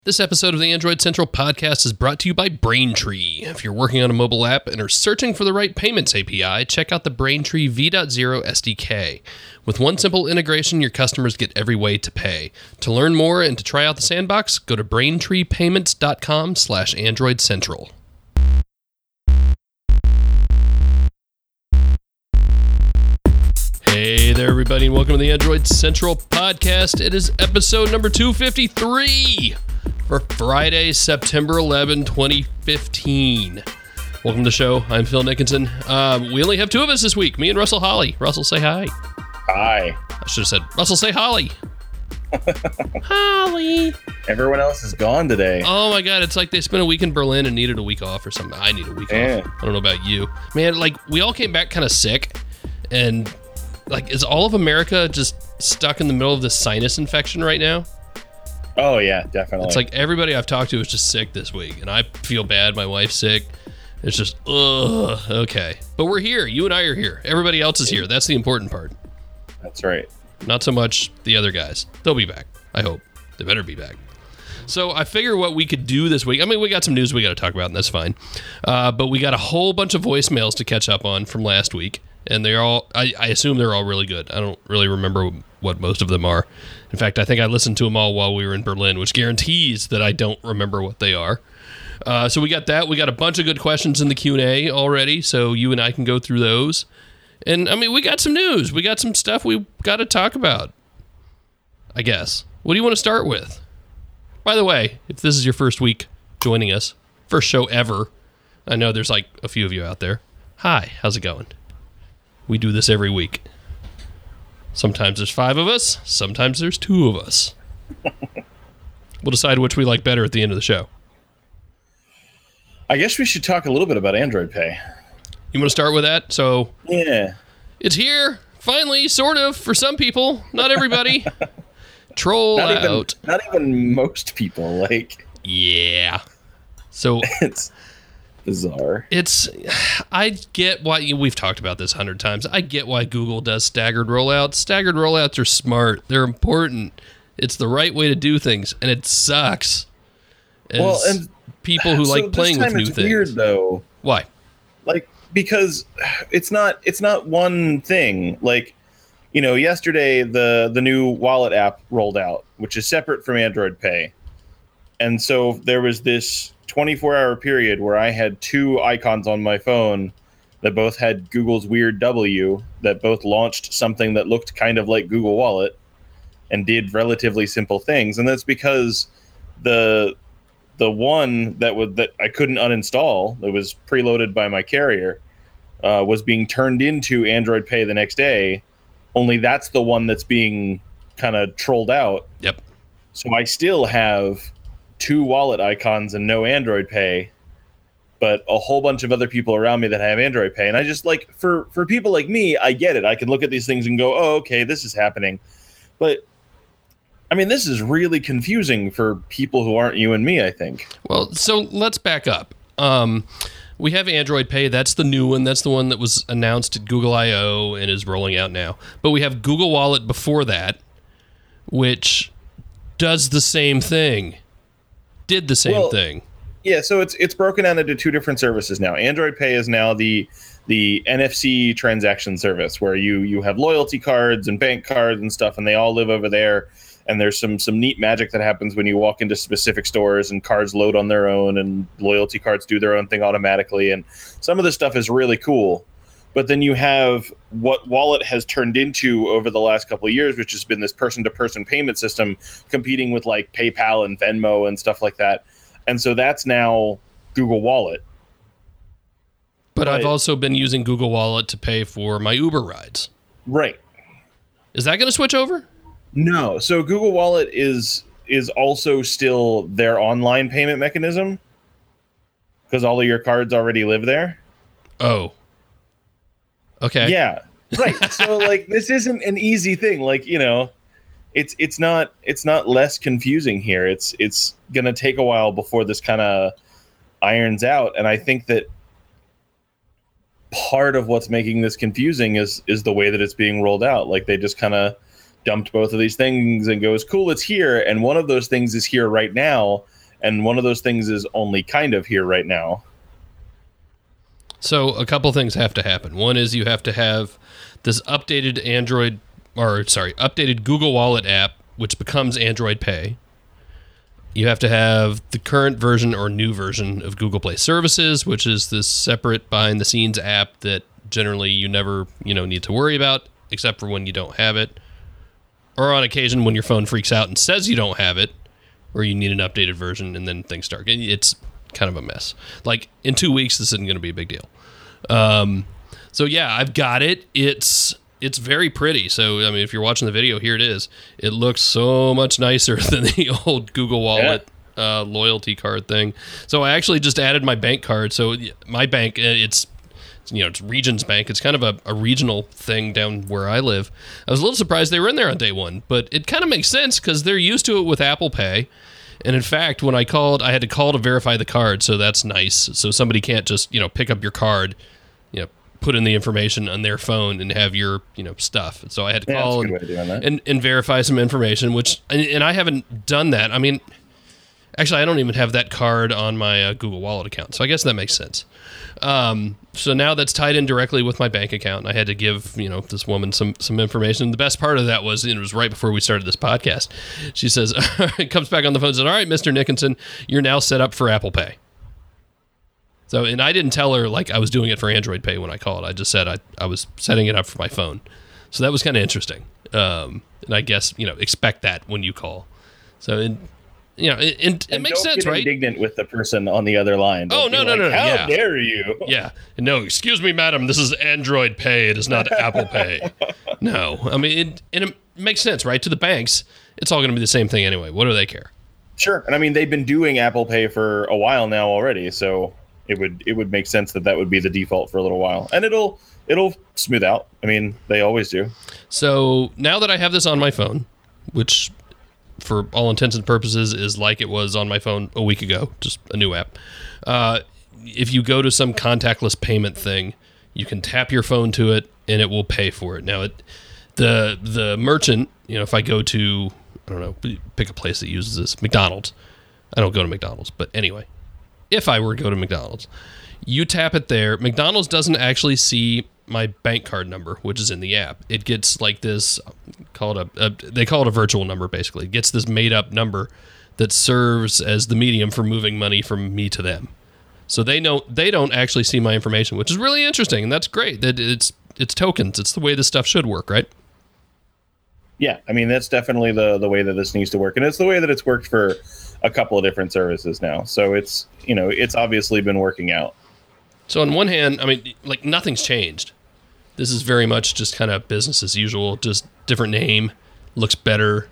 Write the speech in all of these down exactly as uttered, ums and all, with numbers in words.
This episode of the Android Central podcast is brought to you by Braintree. If you're working on a mobile app and are searching for the right payments A P I, check out the Braintree V zero S D K. With one simple integration, your customers get every way to pay. To learn more and to try out the sandbox, go to braintreepayments.com slash Android Central. Hey there, everybody, and welcome to the Android Central podcast. It is episode number two fifty-three for Friday, September eleventh, twenty fifteen. Welcome to the show. I'm Phil Nickinson. Uh, we only have two of us this week, me and Russell Holly. Russell, say hi. Hi. I should have said, Russell, say Holly. Holly. Everyone else is gone today. Oh my God, it's like they spent a week in Berlin and needed a week off or something. I need a week Yeah. off. I don't know about you. Man, like, we all came back kind of sick, and like, is all of America just stuck in the middle of this sinus infection right now? Oh, yeah, definitely. It's like everybody I've talked to is just sick this week, and I feel bad. My wife's sick. It's just, ugh, okay. But we're here. You and I are here. Everybody else is here. That's the important part. That's right. Not so much the other guys. They'll be back. I hope. They better be back. So I figure what we could do this week, I mean, we got some news we got to talk about, and that's fine. Uh, but we got a whole bunch of voicemails to catch up on from last week. And they're all, I, I assume they're all really good. I don't really remember what most of them are. In fact, I think I listened to them all while we were in Berlin, which guarantees that I don't remember what they are. Uh, so we got that. We got a bunch of good questions in the Q and A already, so you and I can go through those. And, I mean, we got some news. We got some stuff we got to talk about, I guess. What do you want to start with? By the way, if this is your first week joining us, first show ever, I know there's like a few of you out there. Hi, how's it going? We do this every week. Sometimes there's five of us. Sometimes there's two of us. We'll decide which we like better at the end of the show. I guess we should talk a little bit about Android Pay. You want to start with that? So, Yeah. it's here, finally, sort of, for some people. Not everybody. Troll Not even, out. not even most people. Like, Yeah. So, it's bizarre. it's, I get why, we've talked about this a hundred times. I get why Google does staggered rollouts. Staggered rollouts are smart. They're important. It's the right way to do things, and it sucks. As Well, and people who so like this playing with time new it's things. weird, though. Why? Like, because it's not it's not one thing. Like, you know, yesterday the the new wallet app rolled out, which is separate from Android Pay. And so there was this twenty-four hour period where I had two icons on my phone that both had Google's weird W, that both launched something that looked kind of like Google Wallet and did relatively simple things. And that's because the the one that would that I couldn't uninstall, that was preloaded by my carrier, uh, was being turned into Android Pay the next day. Only that's the one that's being kind of trolled out. Yep. So I still have two wallet icons and no Android Pay, but a whole bunch of other people around me that have Android Pay. And I just, like, for, for people like me, I get it. I can look at these things and go, oh, okay, this is happening. But, I mean, this is really confusing for people who aren't you and me, I think. Well, so let's back up. Um, we have Android Pay. That's the new one. That's the one that was announced at Google I O and is rolling out now. But we have Google Wallet before that, which does the same thing. Did the same Well, thing. Yeah, so it's it's broken down into two different services now. Android Pay is now the the N F C transaction service, where you you have loyalty cards and bank cards and stuff, and they all live over there. And there's some some neat magic that happens when you walk into specific stores and cards load on their own and loyalty cards do their own thing automatically. And some of this stuff is really cool. But then you have what Wallet has turned into over the last couple of years, which has been this person-to-person payment system competing with like PayPal and Venmo and stuff like that. And so that's now Google Wallet. But, but I've also been using Google Wallet to pay for my Uber rides. Right. Is that going to switch over? No. So Google Wallet is is also still their online payment mechanism because all of your cards already live there. Oh. Okay. Yeah. Right. So like this isn't an easy thing. Like, you know, it's it's not it's not less confusing here. It's it's going to take a while before this kind of irons out, and I think that part of what's making this confusing is is the way that it's being rolled out. Like they just kind of dumped both of these things and goes, cool, it's here. And one of those things is here right now. and one of those things is only kind of here right now. So a couple things have to happen. One is you have to have this updated Android, or sorry, updated Google Wallet app, which becomes Android Pay. You have to have the current version or new version of Google Play Services, which is this separate behind-the-scenes app that generally you never, you know, need to worry about, except for when you don't have it, or on occasion when your phone freaks out and says you don't have it, or you need an updated version, and then things start. It's kind of a mess. Like, in two weeks, this isn't going to be a big deal. Um, so, yeah, I've got it. It's it's very pretty. So, I mean, if you're watching the video, here it is. It looks so much nicer than the old Google Wallet yeah. uh, loyalty card thing. So, I actually just added my bank card. So, my bank, it's... you know, it's Regions Bank. It's kind of a, a regional thing down where I live. I was a little surprised they were in there on day one, but it kind of makes sense because they're used to it with Apple Pay. And in fact, when I called, I had to call to verify the card, so that's nice. So somebody can't just, you know, pick up your card, you know, put in the information on their phone and have your, you know, stuff. So I had to yeah, call and, and, and verify some information, which, and, and I haven't done that. I mean, actually, I don't even have that card on my uh, Google Wallet account, so I guess that makes sense. Um, so now that's tied in directly with my bank account, and I had to give, you know, this woman some, some information. The best part of that was, it was right before we started this podcast. She says, it comes back on the phone and says, all right, Mister Nickinson, you're now set up for Apple Pay. So, and I didn't tell her, like, I was doing it for Android Pay when I called. I just said I, I was setting it up for my phone. So that was kind of interesting. Um, and I guess, you know, expect that when you call. So, it, you know, it, it, it makes don't sense, get right? Indignant with the person on the other line. Don't oh no, no, like, no, no! How yeah. dare you? Yeah, no, excuse me, madam. This is Android Pay. It is not Apple Pay. No, I mean, it, and it makes sense, right? To the banks, it's all going to be the same thing anyway. What do they care? Sure, and I mean, they've been doing Apple Pay for a while now already, so it would it would make sense that that would be the default for a little while, and it'll it'll smooth out. I mean, they always do. So now that I have this on my phone, which, for all intents and purposes, is like it was on my phone a week ago, just a new app. Uh, if you go to some contactless payment thing, you can tap your phone to it, and it will pay for it. Now, it, the the merchant, you know, if I go to, I don't know, pick a place that uses this, McDonald's. I don't go to McDonald's, but anyway, if I were to go to McDonald's, you tap it there. McDonald's doesn't actually see my bank card number, which is in the app. It gets like this, call it a, a they call it a virtual number, basically. It gets this made up number that serves as the medium for moving money from me to them. So they know they don't actually see my information, which is really interesting, and that's great. That it's it's tokens. It's the way this stuff should work, right? Yeah, I mean, that's definitely the the way that this needs to work, and it's the way that it's worked for a couple of different services now. So it's, you know, it's obviously been working out. So on one hand, I mean, like, nothing's changed. This is very much just kind of business as usual, just different name, looks better,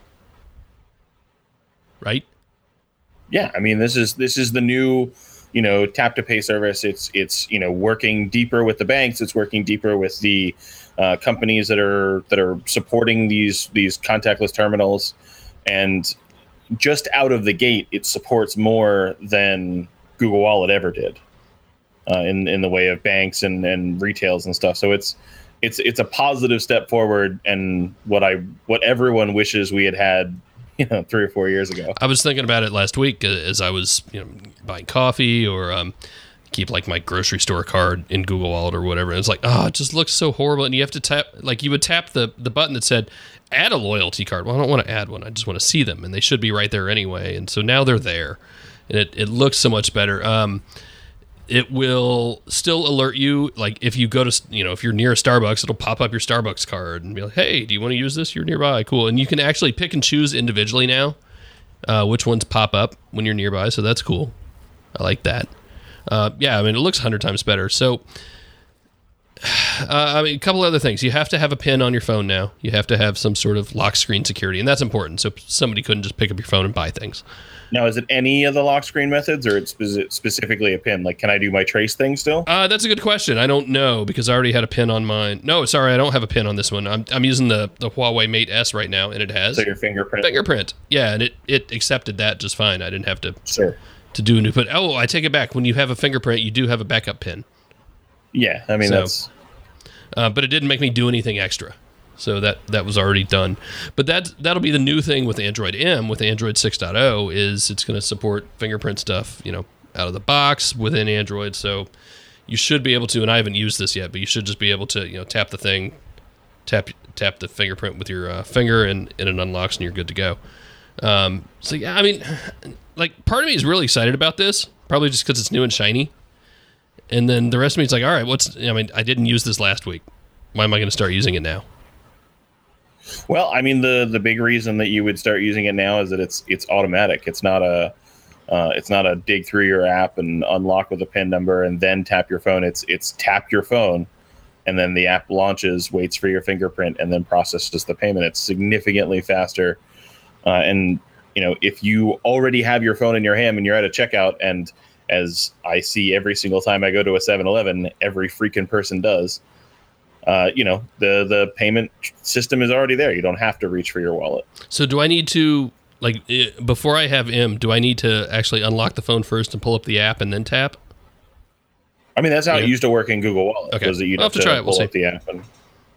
right? Yeah, I mean, this is this is the new, you know, tap to pay service. It's it's you know, working deeper with the banks. It's working deeper with the uh, companies that are that are supporting these these contactless terminals, and just out of the gate, it supports more than Google Wallet ever did. Uh, in in the way of banks and, and retails and stuff, so it's it's it's a positive step forward, and what I what everyone wishes we had had, you know, three or four years ago. I was thinking about it last week as I was, you know, buying coffee or um, keep like my grocery store card in Google Wallet or whatever. And it's like, oh, it just looks so horrible, and you have to tap, like you would tap the the button that said add a loyalty card. Well, I don't want to add one. I just want to see them, and they should be right there anyway. And so now they're there, and it it looks so much better. Um, It will still alert you, like if you go to, you know, if you're near a Starbucks, it'll pop up your Starbucks card and be like, hey, do you want to use this? You're nearby. Cool. And you can actually pick and choose individually now uh, which ones pop up when you're nearby. So that's cool. I like that. Uh, yeah, I mean, it looks a hundred times better. So, uh, I mean, a couple other things. You have to have a PIN on your phone now. You have to have some sort of lock screen security, and that's important. So somebody couldn't just pick up your phone and buy things. Now, is it any of the lock screen methods, or it's speci- specifically a PIN? Like, can I do my trace thing still? Uh, that's a good question. I don't know, because I already had a PIN on mine. No, sorry, I don't have a PIN on this one. I'm I'm using the, the Huawei Mate S right now, and it has so your fingerprint. Fingerprint, yeah, and it, it accepted that just fine. I didn't have to sure. to do a new PIN. Oh, I take it back. When you have a fingerprint, you do have a backup PIN. Yeah, I mean so, that's. Uh, but it didn't make me do anything extra. So that that was already done. But that that'll be the new thing with Android M, with Android six point oh, is it's going to support fingerprint stuff, you know, out of the box within Android. So you should be able to, and I haven't used this yet, but you should just be able to, you know, tap the thing, tap tap the fingerprint with your uh, finger, and, and it unlocks, and you're good to go. Um, so yeah, I mean, like, part of me is really excited about this, probably just because it's new and shiny. And then the rest of me is like, all right, what's, I mean, I didn't use this last week. Why am I going to start using it now? Well, I mean, the the big reason that you would start using it now is that it's it's automatic. It's not a uh, it's not a dig through your app and unlock with a PIN number and then tap your phone. It's it's tap your phone, and then the app launches, waits for your fingerprint, and then processes the payment. It's significantly faster. Uh, and you know, if you already have your phone in your hand and you're at a checkout, and as I see every single time I go to a seven eleven, every freaking person does. Uh, you know, the the payment system is already there. You don't have to reach for your wallet. So do I need to, like, before I have M, do I need to actually unlock the phone first and pull up the app and then tap? I mean, that's how yeah. it used to work in Google Wallet. Okay. Was that you'd I'll have, have to, to try it. pull We'll up see. the app. And...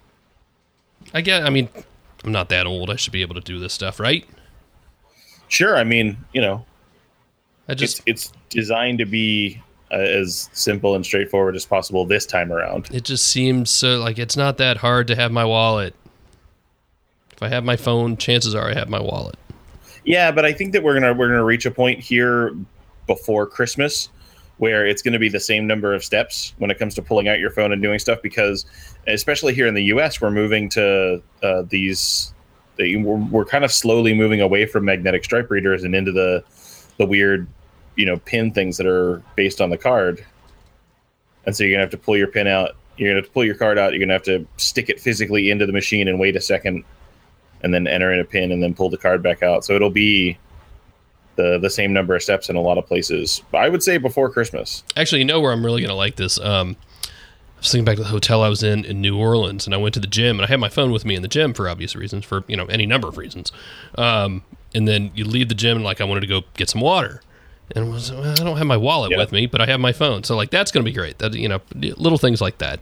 I get, I mean, I'm not that old. I should be able to do this stuff, right? Sure. I mean, you know, I just it's, it's designed to be uh, as simple and straightforward as possible this time around. It just seems so, like, it's not that hard to have my wallet. If I have my phone, chances are I have my wallet. Yeah, but I think that we're gonna we're gonna reach a point here before Christmas where it's going to be the same number of steps when it comes to pulling out your phone and doing stuff, because especially here in the U S, we're moving to uh, these. They, we're, we're kind of slowly moving away from magnetic stripe readers and into the the weird, you know, pin things that are based on the card. And so you're gonna have to pull your pin out. You're gonna have to pull your card out. You're gonna have to stick it physically into the machine and wait a second, and then enter in a pin and then pull the card back out. So it'll be the the same number of steps in a lot of places. I would say before Christmas. Actually, you know where I'm really gonna like this? Um, I was thinking back to the hotel I was in in New Orleans, and I went to the gym, and I had my phone with me in the gym for obvious reasons, for, you know, any number of reasons. Um, and then you leave the gym, and, like, I wanted to go get some water. And I was, well, I don't have my wallet yeah. with me, but I have my phone. So, like, that's going to be great. That, you know, little things like that.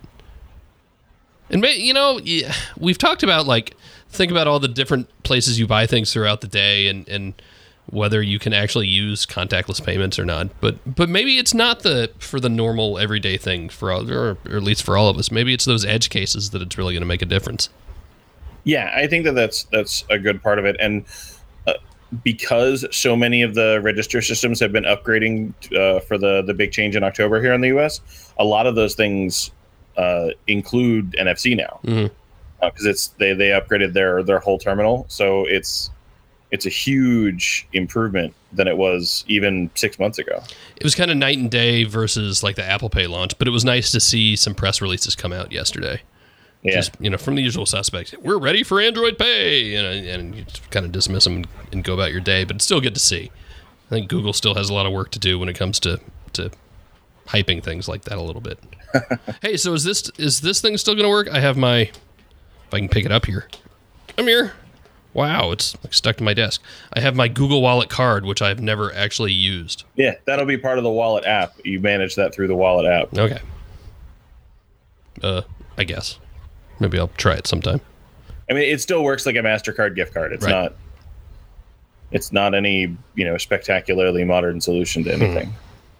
And, you know, yeah, we've talked about, like, think about all the different places you buy things throughout the day, and, and whether you can actually use contactless payments or not. But but maybe it's not the for the normal everyday thing for all, or, or at least for all of us. Maybe it's those edge cases that it's really going to make a difference. Yeah, I think that that's that's a good part of it. And uh, because so many of the register systems have been upgrading uh, for the the big change in October here in the U S, a lot of those things uh, include N F C now, because mm-hmm. uh, it's they they upgraded their their whole terminal, so it's it's a huge improvement than it was even six months ago. It was kind of night and day versus, like, the Apple Pay launch, but it was nice to see some press releases come out yesterday. Yeah. Just, you know, from the usual suspects. We're ready for Android Pay, you know, and you just kind of dismiss them and, and go about your day, but it's still good to see. I think Google still has a lot of work to do when it comes to, to hyping things like that a little bit. Hey, so is this is this thing still going to work? I have my, if I can pick it up here. Come here. Wow, it's like stuck to my desk. I have my Google Wallet card, which I've never actually used. Yeah, that'll be part of the Wallet app. You manage that through the Wallet app. Okay. Uh, I guess. Maybe I'll try it sometime. I mean, it still works like a MasterCard gift card. It's right. not it's not any, you know, spectacularly modern solution to anything.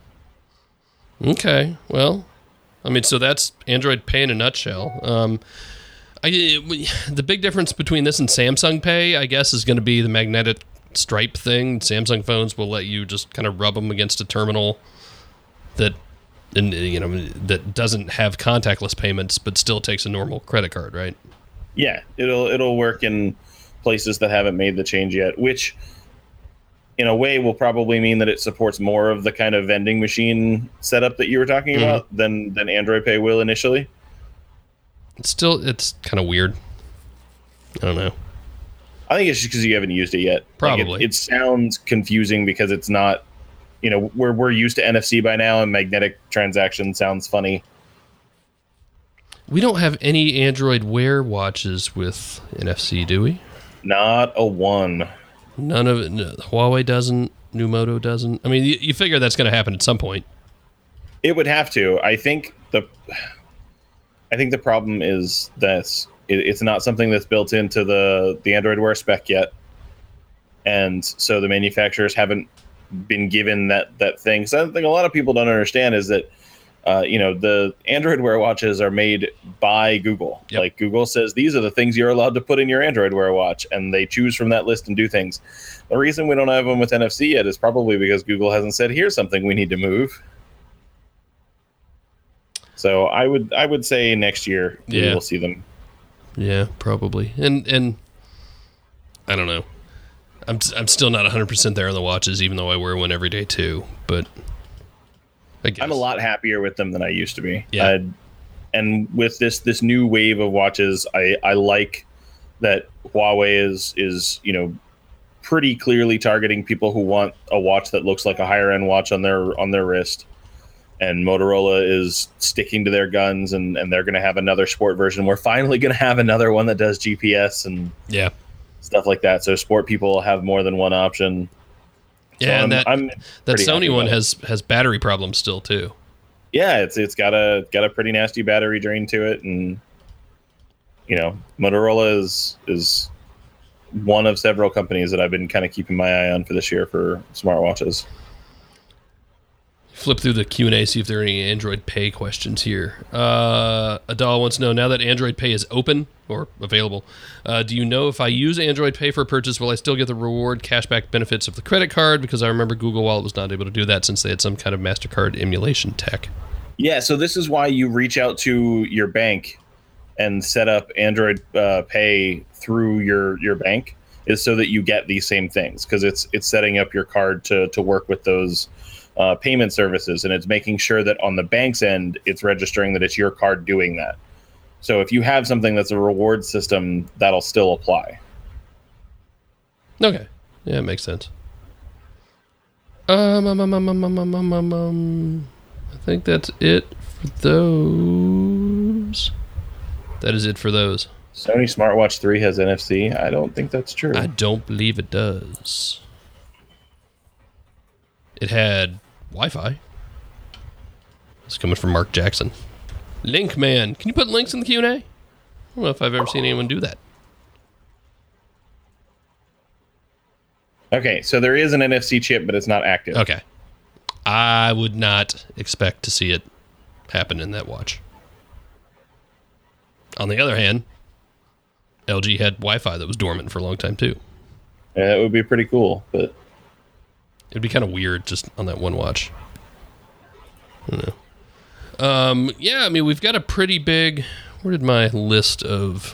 Hmm. Okay. Well, I mean, so that's Android Pay in a nutshell. Um I, the big difference between this and Samsung Pay, I guess, is going to be the magnetic stripe thing. Samsung phones will let you just kind of rub them against a terminal that, and you know, that doesn't have contactless payments, but still takes a normal credit card, right? Yeah, it'll it'll work in places that haven't made the change yet, which, in a way, will probably mean that it supports more of the kind of vending machine setup that you were talking mm-hmm. about than than Android Pay will initially. It's still, it's kind of weird. I don't know. I think it's just because you haven't used it yet. Probably. Like it, it sounds confusing because it's not, you know, we're we're used to N F C by now, and magnetic transaction sounds funny. We don't have any Android Wear watches with N F C, do we? Not a one. None of it. No, Huawei doesn't. Numoto doesn't. I mean, you, you figure that's going to happen at some point. It would have to. I think the. I think the problem is that It, it's not something that's built into the the Android Wear spec yet, and so the manufacturers haven't been given that that thing. So I think a lot of people don't understand is that uh, you know the Android Wear watches are made by Google. Yep. Like Google says these are the things you're allowed to put in your Android Wear watch, and they choose from that list and do things. The reason we don't have them with N F C yet is probably because Google hasn't said here's something we need to move. So I would I would say next year yeah. we will see them. Yeah, probably. And and I don't know. I'm I'm still not one hundred percent there on the watches, even though I wear one every day too. But I guess. I'm a lot happier with them than I used to be. Yeah. I'd, and with this this new wave of watches, I, I like that Huawei is is you know pretty clearly targeting people who want a watch that looks like a higher end watch on their on their wrist. And Motorola is sticking to their guns, and, and they're going to have another sport version. We're finally going to have another one that does G P S and yeah, stuff like that. So sport people will have more than one option. Yeah, so and I'm, that I'm that pretty happy Sony one about it. has has battery problems still too. Yeah, it's it's got a got a pretty nasty battery drain to it, and you know Motorola is is one of several companies that I've been kind of keeping my eye on for this year for smartwatches. Flip through the Q and A, see if there are any Android Pay questions here. Uh, Adal wants to know, now that Android Pay is open or available, uh, do you know if I use Android Pay for a purchase, will I still get the reward cashback benefits of the credit card? Because I remember Google Wallet was not able to do that since they had some kind of MasterCard emulation tech. Yeah, so this is why you reach out to your bank and set up Android uh, Pay through your, your bank, is so that you get these same things, because it's it's setting up your card to to work with those Uh, payment services, and it's making sure that on the bank's end it's registering that it's your card doing that. So if you have something that's a reward system, that'll still apply. Okay, yeah, it makes sense. Um, um, um, um, um, um, um, um, um, I think that's it for those. That is it for those. Sony Smartwatch three has N F C. I don't think that's true. I don't believe it does. It had Wi-Fi. It's coming from Mark Jackson. Link man. Can you put links in the Q and A? I don't know if I've ever seen anyone do that. Okay, so there is an N F C chip, but it's not active. Okay. I would not expect to see it happen in that watch. On the other hand, L G had Wi-Fi that was dormant for a long time too. Yeah, that would be pretty cool, but it'd be kind of weird just on that one watch. I don't know. Um, yeah, I mean, we've got a pretty big... Where did my list of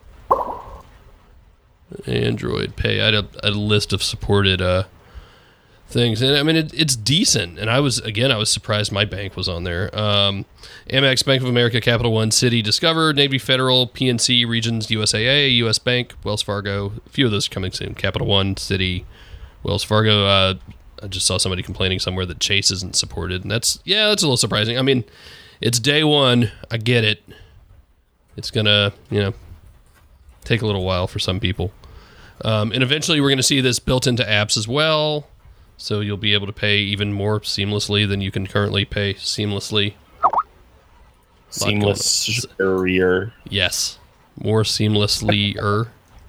Android Pay? I had a, a list of supported uh, things. And, I mean, it, it's decent. And I was, again, I was surprised my bank was on there. Um, Amex, Bank of America, Capital One, Citi, Discover, Navy Federal, P N C, Regions, U S A A, U S Bank, Wells Fargo. A few of those coming soon. Capital One, Citi, Wells Fargo. Uh, I just saw somebody complaining somewhere that Chase isn't supported, and that's yeah, that's a little surprising. I mean, it's day one. I get it. It's gonna, you know, take a little while for some people, um, and eventually we're gonna see this built into apps as well. So you'll be able to pay even more seamlessly than you can currently pay seamlessly. Seamless. Er. Yes, more seamlessly. Er.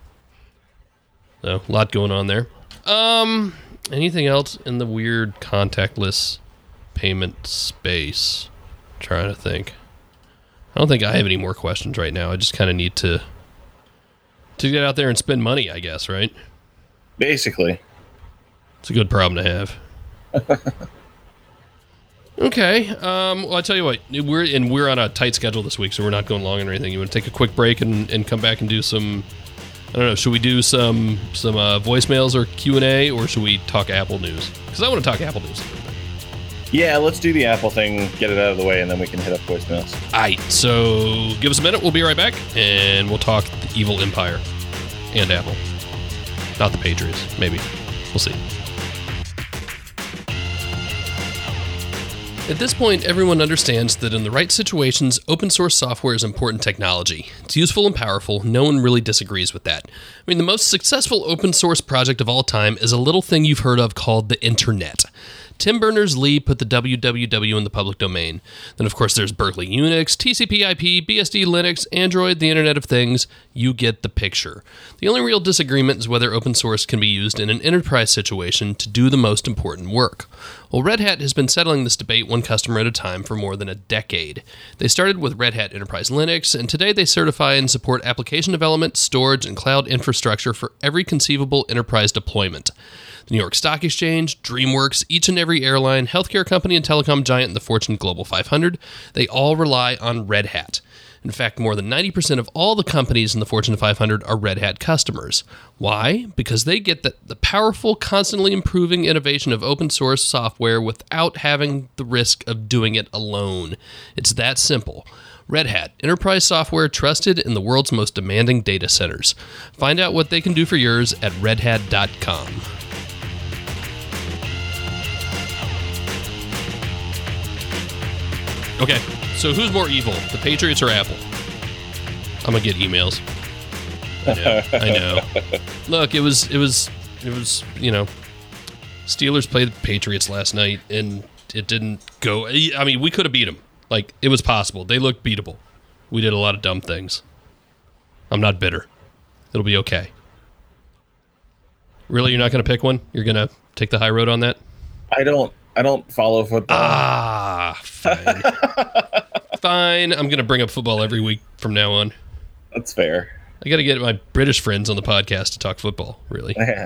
So a lot going on there. Um. Anything else in the weird contactless payment space? I'm trying to think. I don't think I have any more questions right now. I just kind of need to to get out there and spend money, I guess, right? Basically. It's a good problem to have. Okay. Um, well, I tell you what, we're and we're on a tight schedule this week, so we're not going long or anything. You want to take a quick break and, and come back and do some... I don't know, should we do some some uh, voicemails or Q and A, or should we talk Apple news? Because I want to talk Apple news a little bit. Yeah, let's do the Apple thing, get it out of the way, and then we can hit up voicemails. All right, so give us a minute. We'll be right back, and we'll talk the evil empire and Apple. Not the Patriots, maybe. We'll see. At this point, everyone understands that in the right situations, open source software is important technology. It's useful and powerful. No one really disagrees with that. I mean, the most successful open source project of all time is a little thing you've heard of called the internet. Tim Berners-Lee put the W W W in the public domain. Then, of course, there's Berkeley Unix, T C P I P, B S D Linux, Android, the Internet of Things. You get the picture. The only real disagreement is whether open source can be used in an enterprise situation to do the most important work. Well, Red Hat has been settling this debate one customer at a time for more than a decade. They started with Red Hat Enterprise Linux, and today they certify and support application development, storage, and cloud infrastructure for every conceivable enterprise deployment. The New York Stock Exchange, DreamWorks, each and every airline, healthcare company, and telecom giant in the Fortune Global five hundred, they all rely on Red Hat. In fact, more than ninety percent of all the companies in the Fortune five hundred are Red Hat customers. Why? Because they get the, the powerful, constantly improving innovation of open source software without having the risk of doing it alone. It's that simple. Red Hat, enterprise software trusted in the world's most demanding data centers. Find out what they can do for yours at red hat dot com. Okay, so who's more evil, the Patriots or Apple? I'm gonna get emails. I know. I know. Look, it was, it was, it was. You know, Steelers played the Patriots last night, and it didn't go. I mean, we could have beat them. Like, it was possible. They looked beatable. We did a lot of dumb things. I'm not bitter. It'll be okay. Really, you're not gonna pick one? You're gonna take the high road on that? I don't. I don't follow football. Ah, fine. Fine. I'm going to bring up football every week from now on. That's fair. I got to get my British friends on the podcast to talk football, really. Yeah.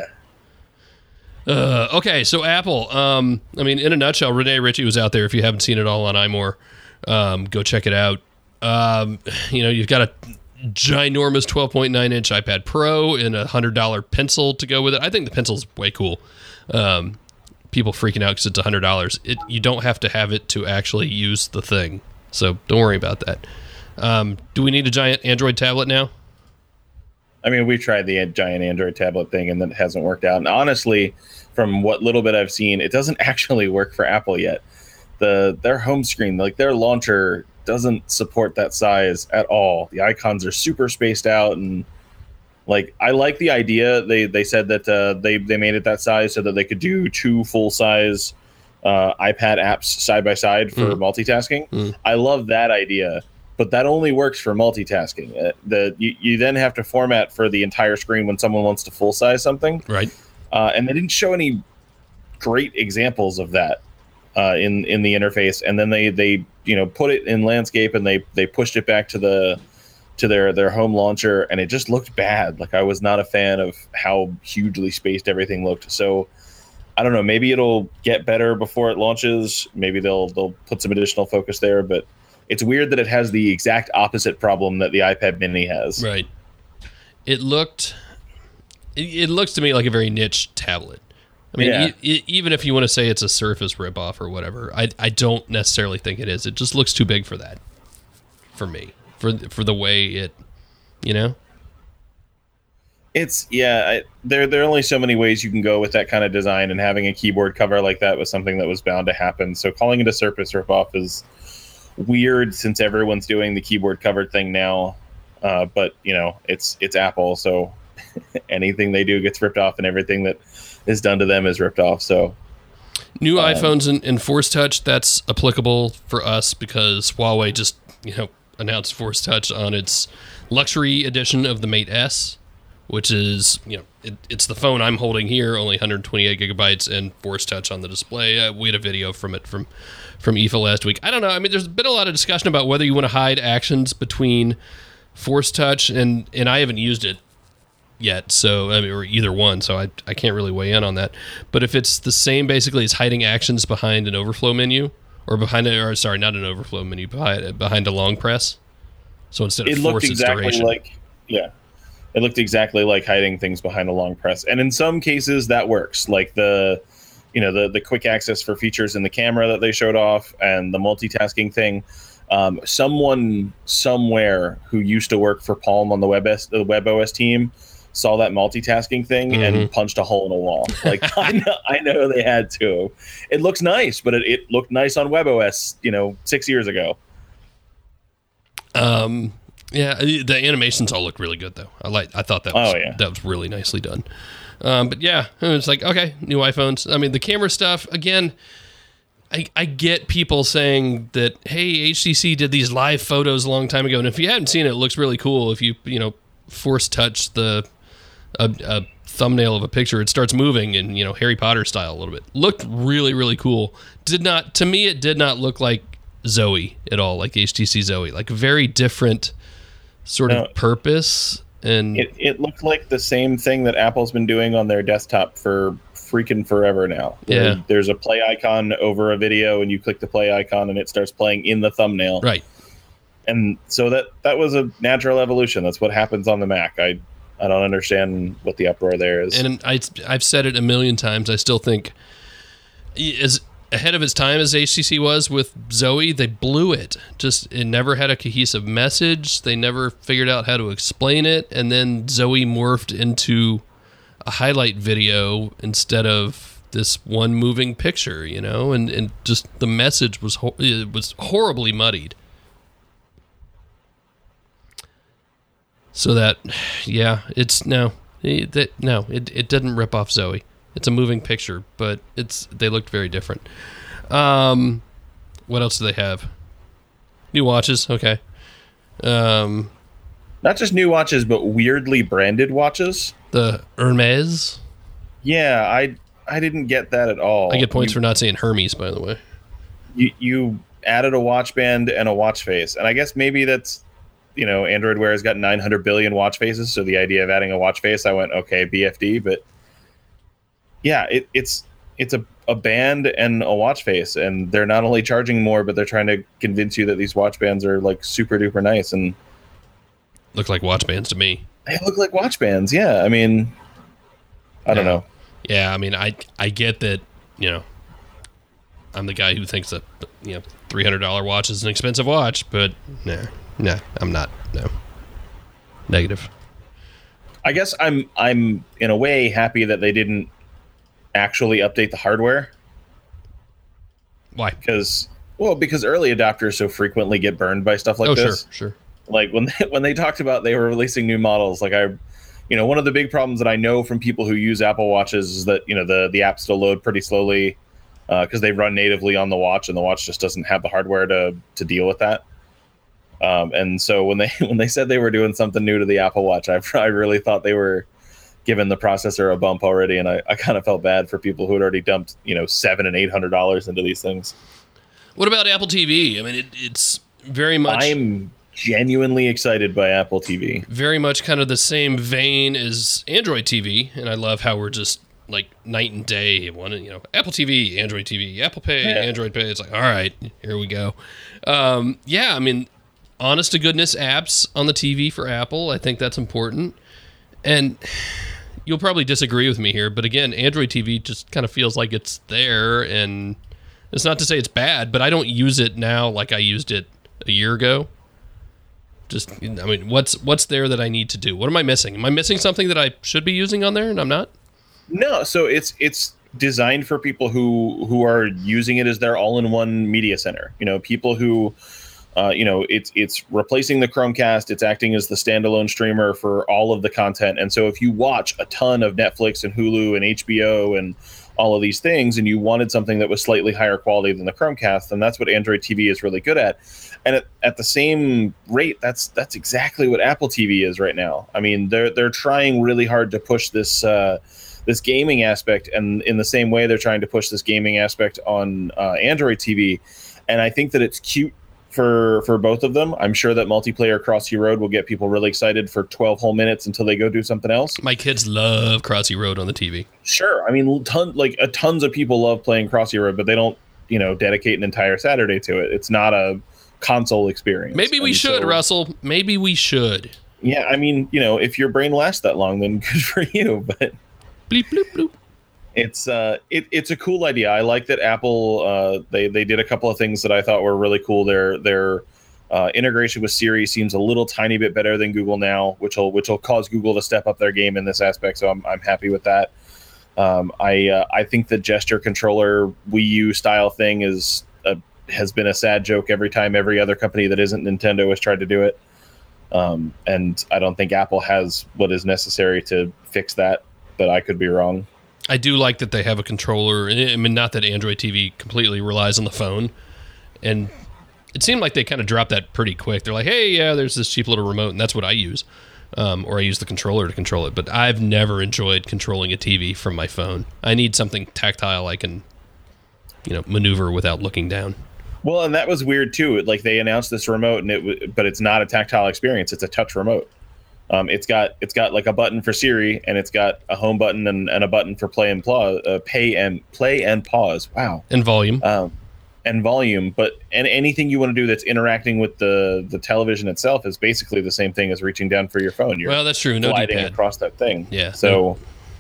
Uh, okay, so Apple. Um, I mean, in a nutshell, Rene Ritchie was out there. If you haven't seen it all on iMore, um, go check it out. Um, you know, you've got a ginormous twelve point nine inch iPad Pro and a one hundred dollars pencil to go with it. I think the pencil's way cool. Um People freaking out because it's one hundred dollars. It, you don't have to have it to actually use the thing. So don't worry about that. Um, do we need a giant Android tablet now? I mean, we tried the giant Android tablet thing and then it hasn't worked out. And honestly, from what little bit I've seen, it doesn't actually work for Apple yet. The Their home screen, like their launcher, doesn't support that size at all. The icons are super spaced out, and like, I like the idea. They they said that uh, they they made it that size so that they could do two full size uh, iPad apps side by side for mm. multitasking. Mm. I love that idea, but that only works for multitasking. Uh, the you, you then have to format for the entire screen when someone wants to full size something, right? Uh, and they didn't show any great examples of that uh, in in the interface. And then they they you know put it in landscape and they they pushed it back to the. to their their home launcher, and it just looked bad. Like, I was not a fan of how hugely spaced everything looked. So I don't know, maybe it'll get better before it launches. Maybe they'll they'll put some additional focus there, but it's weird that it has the exact opposite problem that the iPad mini has. Right. It looked it, it looks to me like a very niche tablet. I mean, yeah. e- e- even if you want to say it's a Surface ripoff or whatever, I I don't necessarily think it is. It just looks too big for that, for me. For for the way it, you know, it's yeah. I, there there are only so many ways you can go with that kind of design, and having a keyboard cover like that was something that was bound to happen. So calling it a Surface ripoff is weird, since everyone's doing the keyboard covered thing now. Uh, but you know, it's it's Apple, so anything they do gets ripped off, and everything that is done to them is ripped off. So new um, iPhones and, and Force Touch, that's applicable for us because Huawei just you know. announced Force Touch on its luxury edition of the Mate S, which is, you know, it, it's the phone I'm holding here, only one hundred twenty-eight gigabytes and Force Touch on the display. Uh, we had a video from it from from I F A last week. I don't know. I mean, there's been a lot of discussion about whether you want to hide actions between Force Touch and and I haven't used it yet, so I mean, or either one, so I I can't really weigh in on that. But if it's the same, basically, as hiding actions behind an overflow menu. Or behind a, or sorry, not an overflow menu, behind, behind a long press. So instead of it looked force, exactly it's duration. like, yeah, it looked exactly like hiding things behind a long press. And in some cases that works, like the, you know, the, the quick access for features in the camera that they showed off and the multitasking thing. Um, someone somewhere who used to work for Palm on the WebOS, the WebOS team saw that multitasking thing mm-hmm. and punched a hole in a wall. Like, I know, I know they had to. It looks nice, but it, it looked nice on WebOS, you know, six years ago. Um, yeah, the animations all look really good though. I like. I thought that was oh, yeah. that was really nicely done. Um, but yeah, it's like okay, new iPhones. I mean, the camera stuff again. I, I get people saying that, hey, H T C did these live photos a long time ago, and if you haven't seen it, it looks really cool. If you you know force touch the a, a thumbnail of a picture, it starts moving in you know Harry Potter style a little bit. Looked really really cool. Did not to me it did not look like Zoe at all, like H T C Zoe, like very different sort no, of purpose. And it, it looked like the same thing that Apple's been doing on their desktop for freaking forever now. Yeah. There, there's a play icon over a video, and you click the play icon, and it starts playing in the thumbnail. Right. And so that that was a natural evolution. That's what happens on the Mac. I I don't understand what the uproar there is. And I, I've said it a million times. I still think as ahead of its time as H T C was with Zoe, they blew it. Just it never had a cohesive message. They never figured out how to explain it. And then Zoe morphed into a highlight video instead of this one moving picture, you know, and, and just the message was ho- it was horribly muddied. So that, yeah, it's no, it, that, no, it it didn't rip off Zoe. It's a moving picture, but it's they looked very different. Um, what else do they have? New watches, okay. Um, Not just new watches, but weirdly branded watches. The Hermes. Yeah, I I didn't get that at all. I get points you, for not saying Hermes, by the way. You you added a watch band and a watch face, and I guess maybe that's. You know, Android Wear has got nine hundred billion watch faces, so the idea of adding a watch face, I went, okay, B F D, but yeah, it, it's it's a, a band and a watch face, and they're not only charging more, but they're trying to convince you that these watch bands are like super duper nice, and look like watch bands to me. They look like watch bands, yeah. I mean, I don't yeah. know. Yeah, I mean, I I get that, you know, I'm the guy who thinks that, you know, three hundred dollars watch is an expensive watch, but nah. No, I'm not. No. Negative. I guess I'm I'm in a way happy that they didn't actually update the hardware. Why? Because well, because early adopters so frequently get burned by stuff like oh, this. Oh, sure, sure. Like when they, when they talked about they were releasing new models, like I, you know, one of the big problems that I know from people who use Apple Watches is that, you know, the the apps still load pretty slowly because uh, they run natively on the watch, and the watch just doesn't have the hardware to to deal with that. Um, and so when they when they said they were doing something new to the Apple Watch, I, I really thought they were giving the processor a bump already, and I, I kind of felt bad for people who had already dumped you know seven and eight hundred dollars into these things. What about Apple T V? I mean, it, it's very much. I'm genuinely excited by Apple T V. Very much kind of the same vein as Android T V, and I love how we're just like night and day. One, you know, Apple T V, Android T V, Apple Pay, yeah. Android Pay. It's like, all right, here we go. Um, yeah, I mean. Honest to goodness apps on the T V for Apple. I think that's important. And you'll probably disagree with me here, but again, Android T V just kind of feels like it's there, and it's not to say it's bad, but I don't use it now like I used it a year ago. Just, I mean, what's what's there that I need to do? What am I missing? Am I missing something that I should be using on there and I'm not? No, so it's it's designed for people who who are using it as their all-in-one media center. You know, people who Uh, you know, it's it's replacing the Chromecast. It's acting as the standalone streamer for all of the content. And so if you watch a ton of Netflix and Hulu and H B O and all of these things, and you wanted something that was slightly higher quality than the Chromecast, then that's what Android T V is really good at. And at, at the same rate, that's that's exactly what Apple T V is right now. I mean, they're they're trying really hard to push this uh, this gaming aspect, and in the same way, they're trying to push this gaming aspect on uh, Android T V. And I think that it's cute. For, for both of them. I'm sure that multiplayer Crossy Road will get people really excited for twelve whole minutes until they go do something else. My kids love Crossy Road on the T V. Sure. I mean, ton, like uh, tons of people love playing Crossy Road, but they don't, you know, dedicate an entire Saturday to it. It's not a console experience. Maybe we and should, so, Russell. Maybe we should. Yeah, I mean, you know, if your brain lasts that long, then good for you. But bleep, bloop, bloop. It's uh, it, it's a cool idea. I like that Apple uh, they they did a couple of things that I thought were really cool. Their their uh, integration with Siri seems a little tiny bit better than Google now, which will which will cause Google to step up their game in this aspect. So I'm I'm happy with that. Um, I uh, I think the gesture controller Wii U style thing is a, has been a sad joke every time every other company that isn't Nintendo has tried to do it. Um, and I don't think Apple has what is necessary to fix that, but I could be wrong. I do like that they have a controller. I mean, not that Android T V completely relies on the phone. And it seemed like they kind of dropped that pretty quick. They're like, hey, yeah, there's this cheap little remote, and that's what I use. Um, or I use the controller to control it. But I've never enjoyed controlling a T V from my phone. I need something tactile I can, you know, maneuver without looking down. Well, and that was weird too. Like they announced this remote, and it w- but it's not a tactile experience. It's a touch remote. Um, it's got it's got like a button for Siri, and it's got a home button and, and a button for play and pause, uh, pay and play and pause. Wow. And volume. Um, and volume, but and anything you want to do that's interacting with the the television itself is basically the same thing as reaching down for your phone. You're well, that's true. No gliding D-pad. across that thing. Yeah. So.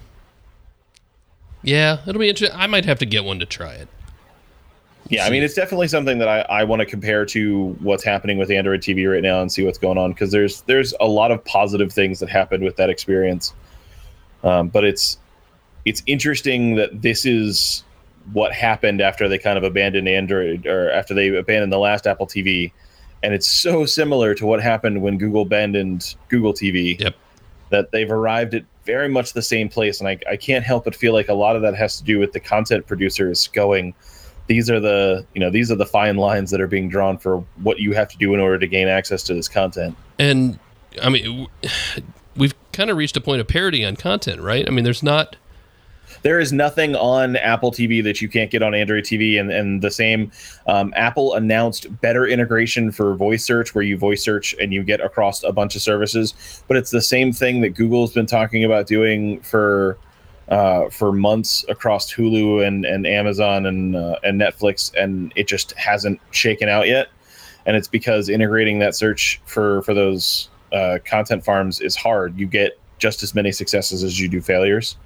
Yeah, it'll be interesting. I might have to get one to try it. Yeah, I mean, it's definitely something that I, I want to compare to what's happening with Android T V right now and see what's going on, because there's there's a lot of positive things that happened with that experience. Um, but it's it's interesting that this is what happened after they kind of abandoned Android, or after they abandoned the last Apple T V, and it's so similar to what happened when Google abandoned Google T V. Yep. That they've arrived at very much the same place, and I I can't help but feel like a lot of that has to do with the content producers going, these are the you know these are the fine lines that are being drawn for what you have to do in order to gain access to this content. And I mean, we've kind of reached a point of parity on content, right? I mean, there's not. There is nothing on Apple T V that you can't get on Android T V, and, and the same. Um, Apple announced better integration for voice search, where you voice search and you get across a bunch of services. But it's the same thing that Google's been talking about doing for uh, for months across Hulu and, and Amazon and uh, and Netflix, and it just hasn't shaken out yet. And it's because integrating that search for for those uh, content farms is hard. You get just as many successes as you do failures.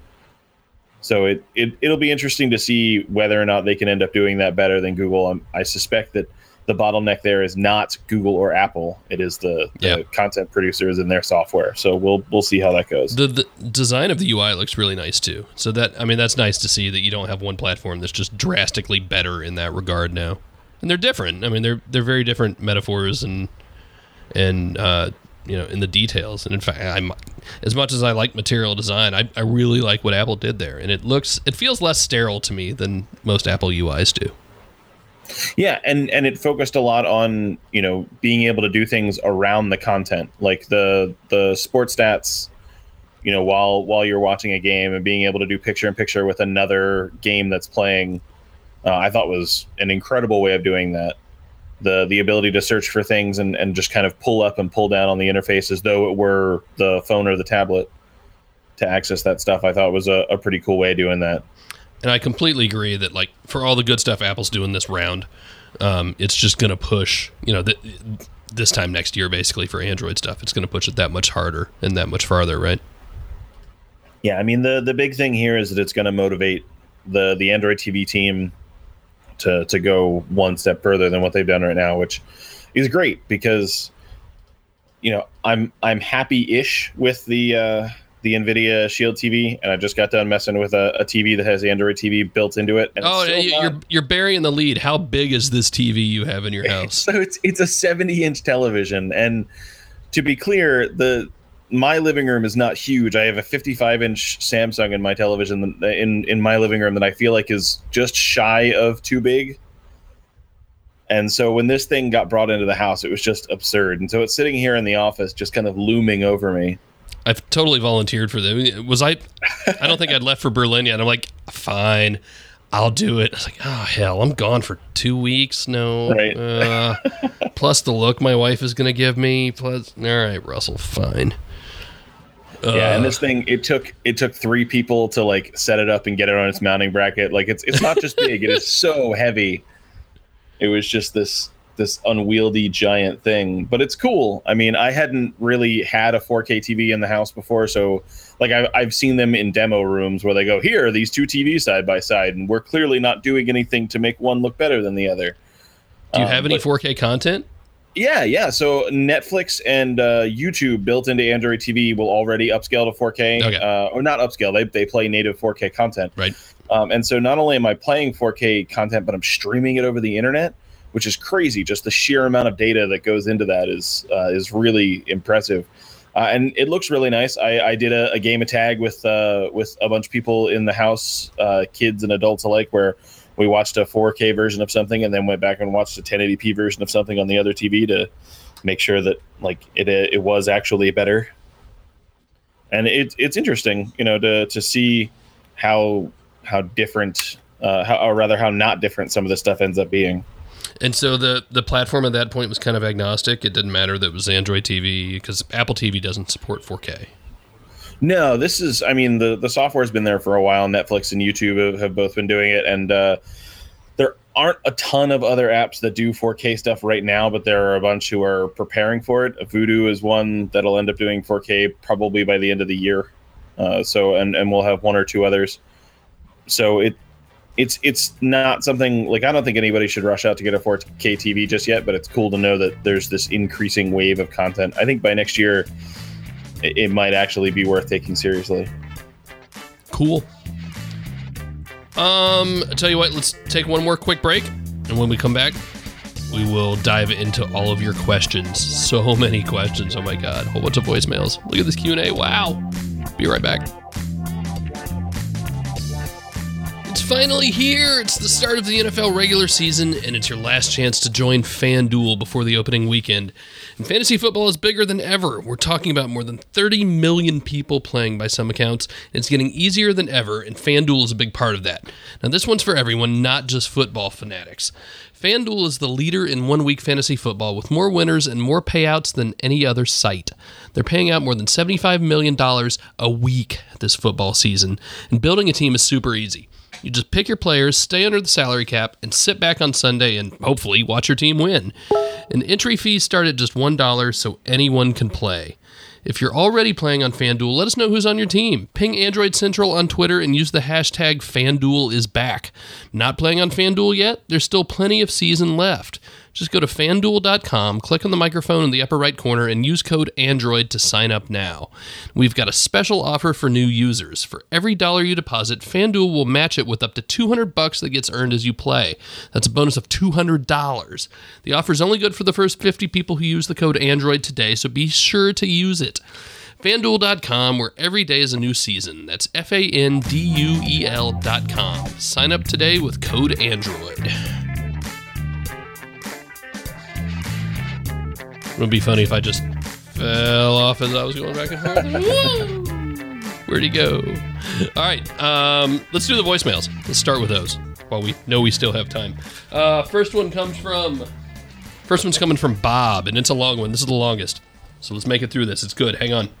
So it, it, it'll be interesting to see whether or not they can end up doing that better than Google. Um, I suspect that the bottleneck there is not Google or Apple. It is the, the yeah. content producers and their software. So we'll we'll see how that goes. The, the design of the U I looks really nice too. So that I mean that's nice to see that you don't have one platform that's just drastically better in that regard now. And they're different. I mean they're they're very different metaphors and and uh, you know, in the details. And in fact, I'm as much as I like material design, I, I really like what Apple did there. And it looks, it feels less sterile to me than most Apple U Is do. Yeah, and, and it focused a lot on, you know, being able to do things around the content, like the the sports stats, you know, while while you're watching a game, and being able to do picture in picture with another game that's playing. Uh, I thought was an incredible way of doing that. The the ability to search for things and, and just kind of pull up and pull down on the interface as though it were the phone or the tablet to access that stuff, I thought was a, a pretty cool way of doing that. And I completely agree that, like, for all the good stuff Apple's doing this round, um, it's just going to push, you know, th- this time next year, basically, for Android stuff. It's going to push it that much harder and that much farther, right? Yeah, I mean, the, the big thing here is that it's going to motivate the, the Android T V team to to go one step further than what they've done right now, which is great because, you know, I'm I'm happy-ish with the uh, the NVIDIA Shield T V, and I just got done messing with a, a T V that has Android T V built into it. And oh, it's you're not... you're burying the lead. How big is this T V you have in your house? So it's it's a seventy-inch television, and to be clear, the my living room is not huge. I have a fifty-five-inch Samsung in my television in in my living room that I feel like is just shy of too big. And so when this thing got brought into the house, it was just absurd. And so it's sitting here in the office, just kind of looming over me. I've totally volunteered for them. Was I? I don't think I'd left for Berlin yet. I'm like, fine, I'll do it. I was like, oh hell, I'm gone for two weeks. No, right. uh, plus the look my wife is gonna give me. Plus, all right, Russell, fine. Uh, yeah, and this thing it took it took three people to like set it up and get it on its mounting bracket. Like it's it's not just big; it is so heavy. It was just this this unwieldy giant thing, but it's cool. I mean, I hadn't really had a four K T V in the house before, so like I've I've seen them in demo rooms where they go, here are these two T Vs side by side, and we're clearly not doing anything to make one look better than the other. Do you um, have any but, four K content? Yeah, yeah. So Netflix and uh, YouTube built into Android T V will already upscale to four K, okay. uh, or not upscale. They they play native four K content, right? Um, and so not only am I playing four K content, but I'm streaming it over the internet, which is crazy. Just the sheer amount of data that goes into that is uh, is really impressive. Uh, and it looks really nice. I, I did a, a game of tag with uh, with a bunch of people in the house, uh, kids and adults alike, where we watched a four K version of something and then went back and watched a ten eighty p version of something on the other T V to make sure that like it it was actually better. And it, it's interesting, you know, to to see how how different, uh, how, or rather how not different some of this stuff ends up being. And so the, the platform at that point was kind of agnostic. It didn't matter that it was Android T V because Apple T V doesn't support four K. No, this is, I mean, the, the software's been there for a while. Netflix and YouTube have, have both been doing it. And uh, there aren't a ton of other apps that do four K stuff right now, but there are a bunch who are preparing for it. Voodoo is one that'll end up doing four K probably by the end of the year. Uh, so, and, and we'll have one or two others. So it, It's it's not something like I don't think anybody should rush out to get a four K T V just yet, but it's cool to know that there's this increasing wave of content. I think by next year, it, it might actually be worth taking seriously. Cool. Um, I tell you what, let's take one more quick break, and when we come back, we will dive into all of your questions. So many questions. Oh my God, a whole bunch of voicemails. Look at this Q and A. Wow. Be right back. It's finally here. It's the start of the N F L regular season, and it's your last chance to join FanDuel before the opening weekend. And fantasy football is bigger than ever. We're talking about more than thirty million people playing by some accounts, and it's getting easier than ever, and FanDuel is a big part of that. Now, this one's for everyone, not just football fanatics. FanDuel is the leader in one-week fantasy football with more winners and more payouts than any other site. They're paying out more than seventy-five million dollars a week this football season, and building a team is super easy. You just pick your players, stay under the salary cap, and sit back on Sunday and hopefully watch your team win. And entry fees start at just one dollar, so anyone can play. If you're already playing on FanDuel, let us know who's on your team. Ping Android Central on Twitter and use the hashtag FanDuelIsBack. Not playing on FanDuel yet? There's still plenty of season left. Just go to FanDuel dot com, click on the microphone in the upper right corner, and use code Android to sign up now. We've got a special offer for new users. For every dollar you deposit, FanDuel will match it with up to two hundred bucks that gets earned as you play. That's a bonus of two hundred dollars. The offer is only good for the first fifty people who use the code Android today, so be sure to use it. FanDuel dot com, where every day is a new season. That's F A N D U E L dot com. Sign up today with code Android. It would be funny if I just fell off as I was going back and forth. Where'd he go? All right, um, let's do the voicemails. Let's start with those while we know we still have time. Uh, first one comes from, first one's coming from Bob, and it's a long one. This is the longest. So let's make it through this. It's good. Hang on.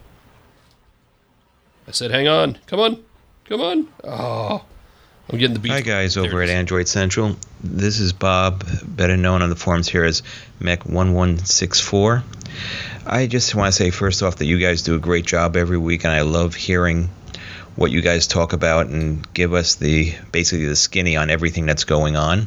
I said hang on. Come on. Come on. Oh, I'm getting the beat. Hi, guys, over at Android Central. This is Bob, better known on the forums here as Mech one one six four. I just want to say, first off, that you guys do a great job every week, and I love hearing what you guys talk about and give us the basically the skinny on everything that's going on.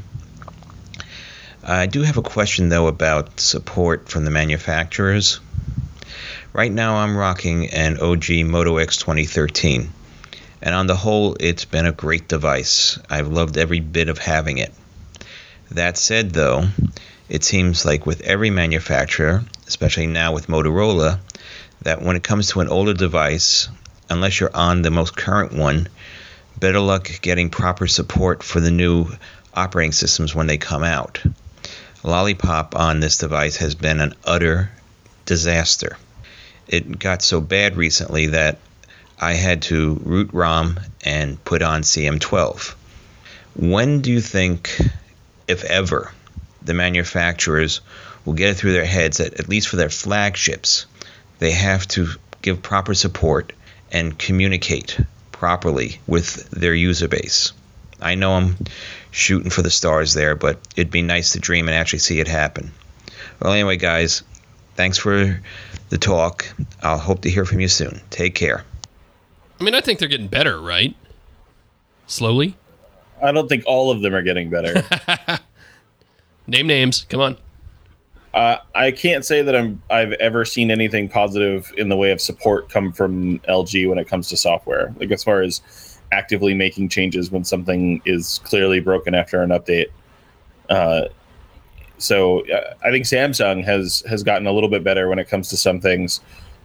I do have a question, though, about support from the manufacturers. Right now, I'm rocking an O G Moto X twenty thirteen. And on the whole, it's been a great device. I've loved every bit of having it. That said, though, it seems like with every manufacturer, especially now with Motorola, that when it comes to an older device, unless you're on the most current one, better luck getting proper support for the new operating systems when they come out. Lollipop on this device has been an utter disaster. It got so bad recently that I had to root ROM and put on C M twelve. When do you think, if ever, the manufacturers will get it through their heads that, at least for their flagships, they have to give proper support and communicate properly with their user base? I know I'm shooting for the stars there, but it'd be nice to dream and actually see it happen. Well, anyway, guys, thanks for the talk. I'll hope to hear from you soon. Take care. I mean, I think they're getting better, right? Slowly? I don't think all of them are getting better. Name names. Come on. Uh, I can't say that I'm, I've ever seen anything positive in the way of support come from L G when it comes to software. Like, as far as actively making changes when something is clearly broken after an update. Uh, so uh, I think Samsung has, has gotten a little bit better when it comes to some things.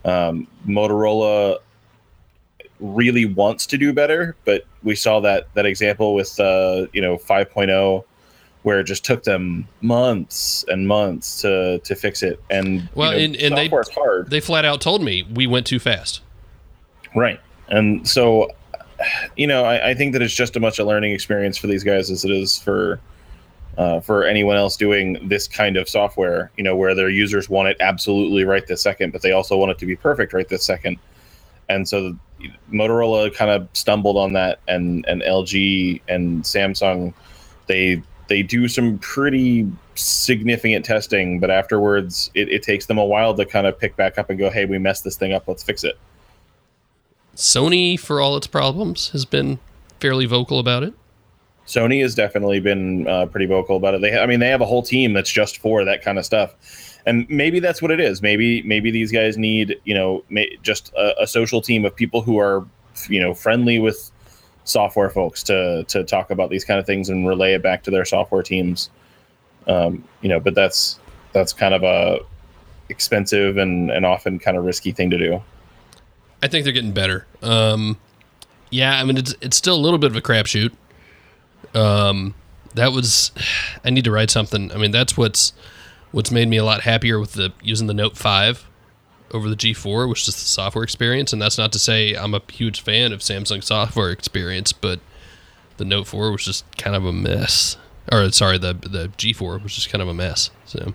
Um, Motorola really wants to do better, but we saw that that example with uh, you know five point oh, where it just took them months and months to to fix it. And well, you know, and, and they hard. they flat out told me we went too fast. Right, and so you know I, I think that it's just as much a learning experience for these guys as it is for. Uh, for anyone else doing this kind of software, you know, where their users want it absolutely right this second, but they also want it to be perfect right this second. And so Motorola kind of stumbled on that, and, and L G and Samsung, they they do some pretty significant testing, but afterwards it, it takes them a while to kind of pick back up and go, hey, we messed this thing up, let's fix it. Sony, for all its problems, has been fairly vocal about it. Sony has definitely been uh, pretty vocal about it. They, ha- I mean, they have a whole team that's just for that kind of stuff, and maybe that's what it is. Maybe, maybe these guys need, you know, ma- just a, a social team of people who are, you know, friendly with software folks to to talk about these kind of things and relay it back to their software teams. Um, you know, but that's that's kind of a expensive and and often kind of risky thing to do. I think they're getting better. Um, yeah, I mean, it's it's still a little bit of a crapshoot. Um, that was, I need to write something. I mean, that's what's, what's made me a lot happier with the, using the Note five over the G four, which is the software experience. And that's not to say I'm a huge fan of Samsung software experience, but the Note four was just kind of a mess. Or sorry, the, the G four was just kind of a mess. So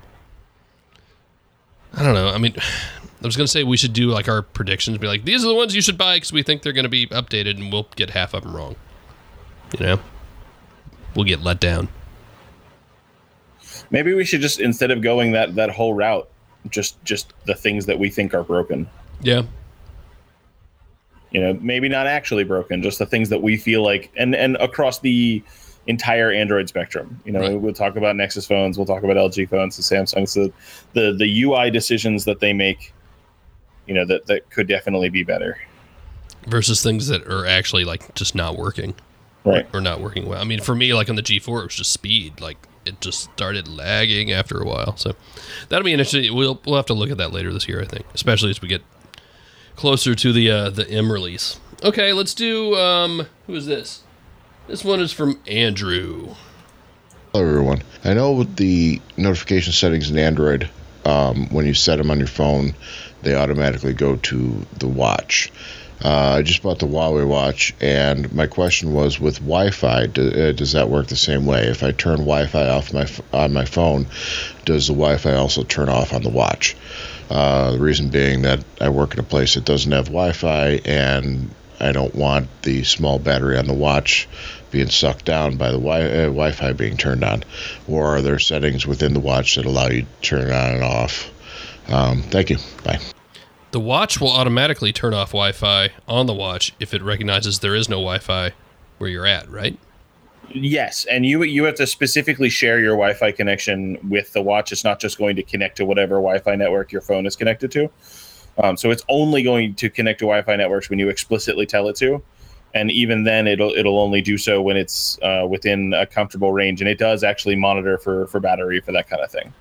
I don't know. I mean, I was going to say we should do like our predictions, be like, these are the ones you should buy because we think they're going to be updated, and we'll get half of them wrong. You know? We'll get let down. Maybe we should just, instead of going that, that whole route, just just the things that we think are broken. Yeah. You know, maybe not actually broken, just the things that we feel like, and, and across the entire Android spectrum. You know, right. We'll talk about Nexus phones, we'll talk about L G phones and Samsung. So the, the U I decisions that they make, you know, that, that could definitely be better. Versus things that are actually like just not working. Right. Or not working well. I mean, for me, like on the G four, it was just speed. Like, it just started lagging after a while. So that'll be interesting. We'll we'll have to look at that later this year, I think, especially as we get closer to the uh, the M release. Okay, let's do. Um, who is this? This one is from Andrew. Hello, everyone. I know with the notification settings in Android, um, when you set them on your phone, they automatically go to the watch. Uh, I just bought the Huawei watch, and my question was, with Wi-Fi, do, uh, does that work the same way? If I turn Wi-Fi off my on my phone, does the Wi-Fi also turn off on the watch? Uh, the reason being that I work in a place that doesn't have Wi-Fi, and I don't want the small battery on the watch being sucked down by the wi- uh, Wi-Fi being turned on. Or are there settings within the watch that allow you to turn it on and off? Um, thank you. Bye. The watch will automatically turn off Wi-Fi on the watch if it recognizes there is no Wi-Fi where you're at, right? Yes, and you you have to specifically share your Wi-Fi connection with the watch. It's not just going to connect to whatever Wi-Fi network your phone is connected to. Um, so it's only going to connect to Wi-Fi networks when you explicitly tell it to, and even then, it'll it'll only do so when it's uh, within a comfortable range, and it does actually monitor for for battery for that kind of thing.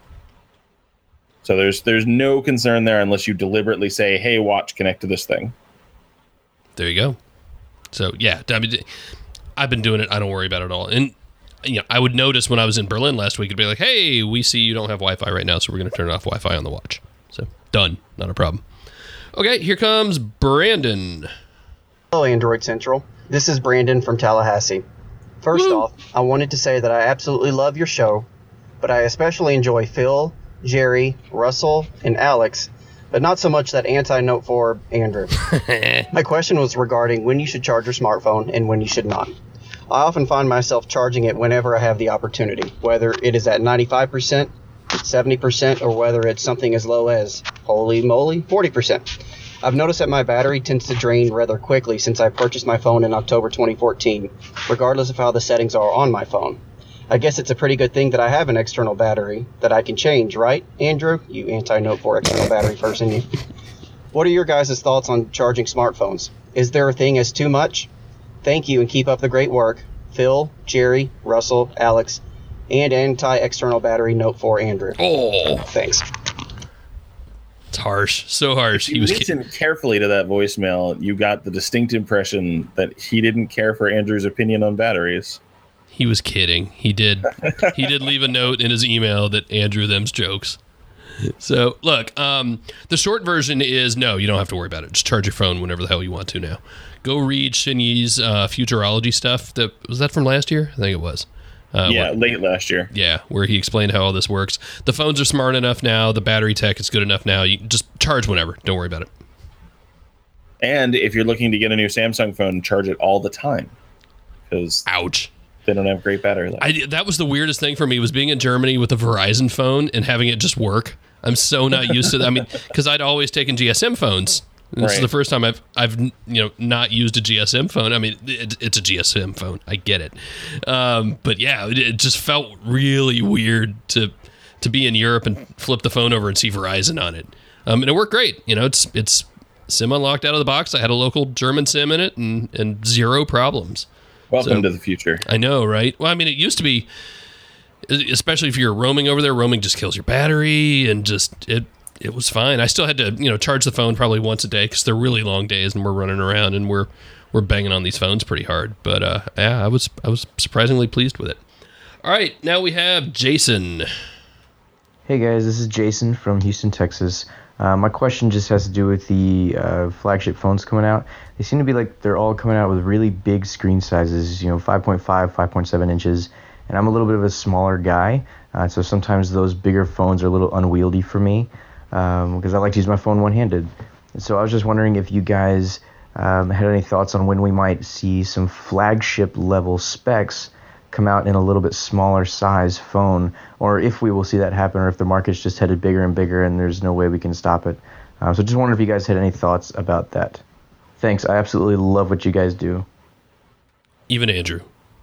So there's there's no concern there unless you deliberately say, "Hey, watch, connect to this thing." There you go. So yeah, I mean, I've been doing it. I don't worry about it at all. And you know, I would notice when I was in Berlin last week, it'd be like, "Hey, we see you don't have Wi-Fi right now, so we're going to turn off Wi-Fi on the watch." So done, not a problem. Okay, here comes Brandon. Hello, Android Central. This is Brandon from Tallahassee. First Woo! off, I wanted to say that I absolutely love your show, but I especially enjoy Phil, Jerry, Russell, and Alex, but not so much that anti-Note four Andrew. My question was regarding when you should charge your smartphone and when you should not. I often find myself charging it whenever I have the opportunity, whether it is at ninety-five percent, seventy percent, or whether it's something as low as, holy moly, forty percent. I've noticed that my battery tends to drain rather quickly since I purchased my phone in October twenty fourteen, regardless of how the settings are on my phone. I guess it's a pretty good thing that I have an external battery that I can change, right, Andrew? You anti-Note four external battery person, you. What are your guys' thoughts on charging smartphones? Is there a thing as too much? Thank you and keep up the great work. Phil, Jerry, Russell, Alex, and anti-external battery Note four Andrew. Oh. Thanks. It's harsh, so harsh. If He you was listen ki- carefully to that voicemail, you got the distinct impression that he didn't care for Andrew's opinion on batteries. he was kidding. He did he did leave a note in his email that Andrew them's jokes. So look, um, the short version is no, you don't have to worry about it. Just charge your phone whenever the hell you want to now. Go read Shinyi's uh, futurology stuff. That was that from last year? I think it was. Uh, yeah, what, late last year. yeah, where he explained how all this works. The phones are smart enough now. The battery tech is good enough now. You just charge whenever. Don't worry about it. And if you're looking to get a new Samsung phone, charge it all the time because Ouch. they don't have great battery life. I, that was the weirdest thing for me was being in Germany with a Verizon phone and having it just work. I'm so not used to that. I mean, because I'd always taken G S M phones. And this is Right. the first time I've I've you know not used a G S M phone. I mean, it, it's a G S M phone. I get it, um, but yeah, it, it just felt really weird to to be in Europe and flip the phone over and see Verizon on it. Um, and it worked great. You know, it's it's SIM unlocked out of the box. I had a local German SIM in it and and zero problems. Welcome so- to the future. I know, right? Well, I mean, it used to be, especially if you're roaming over there, roaming just kills your battery and just, it it was fine. I still had to, you know, charge the phone probably once a day because they're really long days and we're running around and we're we're banging on these phones pretty hard. But uh, yeah, I was I was surprisingly pleased with it. All right, now we have Jason. Hey guys, this is Jason from Houston, Texas. Uh, my question just has to do with the uh, flagship phones coming out. They seem to be like they're all coming out with really big screen sizes, you know, five point five, five point seven inches. And I'm a little bit of a smaller guy, uh, so sometimes those bigger phones are a little unwieldy for me um, because I like to use my phone one-handed. So I was just wondering if you guys um, had any thoughts on when we might see some flagship level specs come out in a little bit smaller size phone, or if we will see that happen, or if the market's just headed bigger and bigger and there's no way we can stop it. Uh, so just wondering if you guys had any thoughts about that. Thanks. I absolutely love what you guys do. Even Andrew.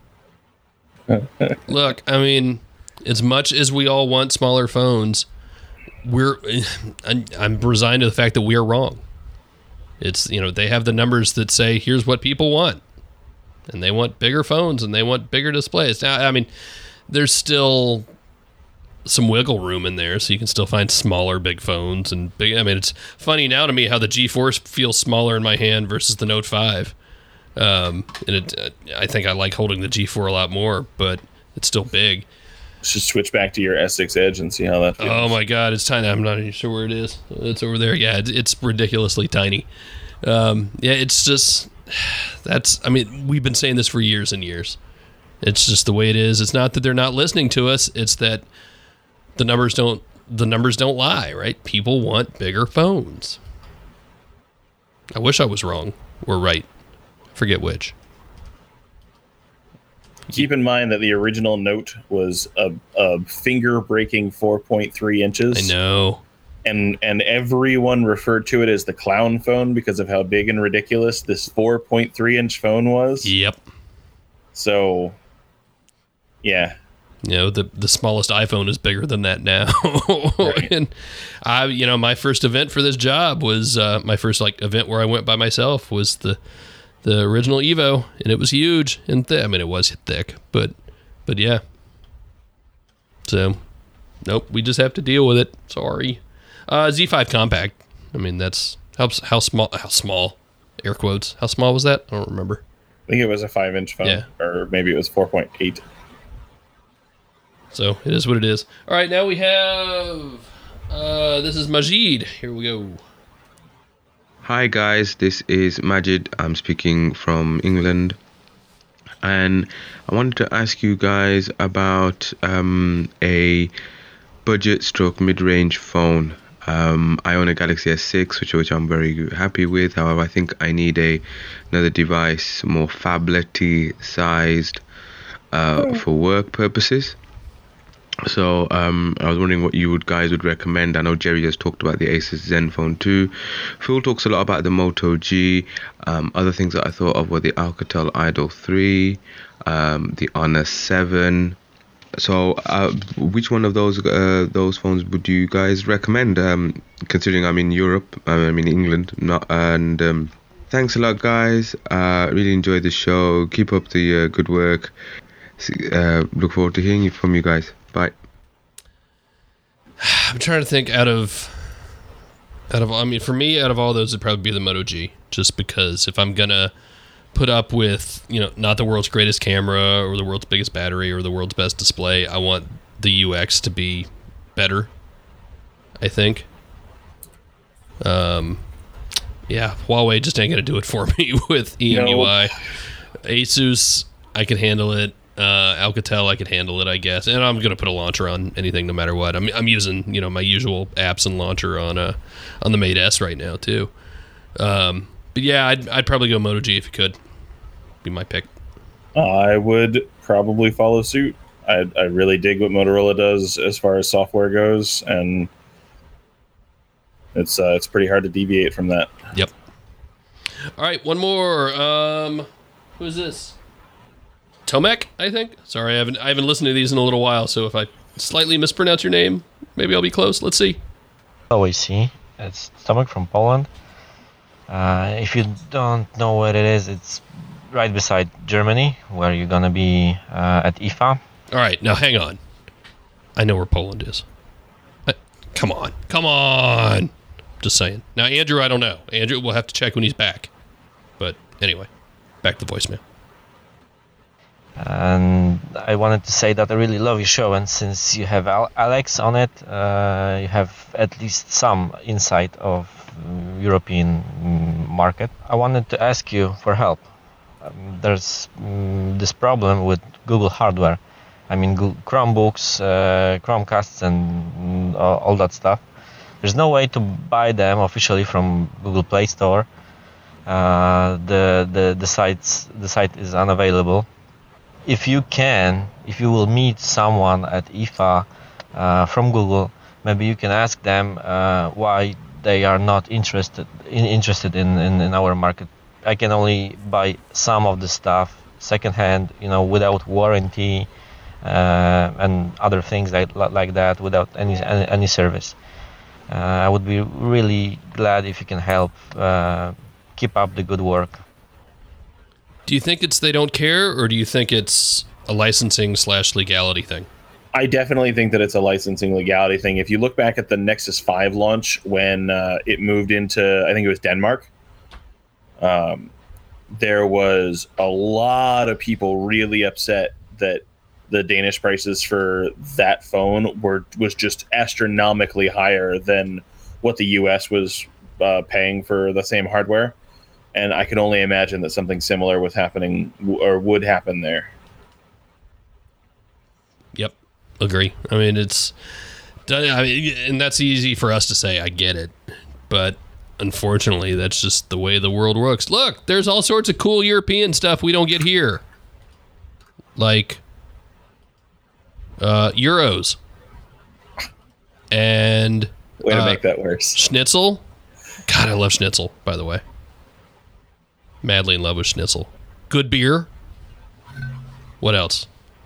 Look, I mean, as much as we all want smaller phones, we're I'm, I'm resigned to the fact that we are wrong. It's, you know, they have the numbers that say here's what people want, and they want bigger phones and they want bigger displays. Now, I mean, there's still some wiggle room in there, so you can still find smaller big phones and big. I mean, it's funny now to me how the G Force feels smaller in my hand versus the Note five. Um, and it, uh, I think I like holding the G four a lot more, but it's still big. Should switch back to your S six Edge and see how that feels. Oh my God, it's tiny. I'm not even sure where it is. It's over there. Yeah, it's, it's ridiculously tiny. Um, yeah, it's just, that's, I mean, we've been saying this for years and years. It's just the way it is. It's not that they're not listening to us. It's that the numbers don't, the numbers don't lie, right? People want bigger phones. I wish I was wrong or right. Forget which. Keep in mind that the original Note was a, a finger-breaking four point three inches. I know. And and everyone referred to it as the clown phone because of how big and ridiculous this four point three inch phone was. Yep. So, yeah. You know, the the smallest iPhone is bigger than that now. Right. And I, you know, my first event for this job was uh, my first like event where I went by myself was the the original Evo, and it was huge and thick. I mean, it was thick, but but yeah. So, nope, we just have to deal with it. Sorry. Uh, Z five Compact. I mean, that's how how small how small air quotes. How small was that? I don't remember. I think it was a five inch phone, Yeah. or maybe it was four point eight. So it is what it is. All right, now we have uh, this is Majid. Here we go. Hi guys, this is Majid. I'm speaking from England, and I wanted to ask you guys about um, a budget stroke mid-range phone. Um, I own a Galaxy S six, which which I'm very happy with. However, I think I need a another device more phablet-y sized uh, for work purposes. So um, I was wondering what you would guys would recommend. I know Jerry has talked about the Asus Zenfone two. Phil talks a lot about the Moto G. Um, other things that I thought of were the Alcatel Idol three, um, the Honor seven. So uh, which one of those uh, those phones would you guys recommend? Um, considering I'm in Europe, I'm in England, not and. Um, thanks a lot, guys. Uh, really enjoyed the show. Keep up the uh, good work. Uh, look forward to hearing from you guys. Bye. I'm trying to think out of Out of I mean, for me, out of all those, it'd probably be the Moto G, just because if I'm gonna put up with, you know, not the world's greatest camera or the world's biggest battery or the world's best display, I want the U X to be better, I think. Um, yeah, Huawei just ain't gonna do it for me with E M U I. No. Asus, I can handle it. Uh, Alcatel, I could handle it, I guess. And I'm gonna put a launcher on anything, no matter what. I'm I'm using, you know, my usual apps and launcher on uh on the Mate S right now too. Um, but yeah, I'd I'd probably go Moto G if you could. Be my pick. I would probably follow suit. I I really dig what Motorola does as far as software goes, and it's uh, it's pretty hard to deviate from that. Yep. All right, one more. Um, who is this? Tomek, I think. Sorry, I haven't I haven't listened to these in a little while, so if I slightly mispronounce your name, maybe I'll be close. Let's see. Oh, I see. It's Tomek from Poland. Uh, if you don't know where it is, it's right beside Germany, where you're gonna be uh, at I F A. All right, now hang on. I know where Poland is. Uh, come on, come on. Just saying. Now, Andrew, I don't know. Andrew, we'll have to check when he's back. But anyway, back to the voicemail. And I wanted to say that I really love your show, and since you have Al- Alex on it, uh, you have at least some insight of uh, European mm, market. I wanted to ask you for help. Um, there's mm, this problem with Google hardware. I mean, Google Chromebooks, uh, Chromecasts, and mm, all, all that stuff. There's no way to buy them officially from Google Play Store. Uh, the the the sites the site is unavailable. If you can, if you will meet someone at I F A uh, from Google, maybe you can ask them uh, why they are not interested in, interested in, in, in our market. I can only buy some of the stuff secondhand, you know, without warranty uh, and other things like like that, without any any, any service. Uh, I would be really glad if you can help. Uh, keep up the good work. Do you think it's they don't care, or do you think it's a licensing slash legality thing? I definitely think that it's a licensing legality thing. If you look back at the Nexus five launch when uh, it moved into, I think it was Denmark, um, there was a lot of people really upset that the Danish prices for that phone were was just astronomically higher than what the U S was uh, paying for the same hardware. And I can only imagine that something similar was happening or would happen there. Yep, agree. I mean, it's, I mean, and that's easy for us to say. I get it, but unfortunately, that's just the way the world works. Look, there's all sorts of cool European stuff we don't get here, like uh, Euros and way to uh, make that worse. Schnitzel. God, I love Schnitzel. By the way. Madly in love with Schnitzel. Good beer. What else?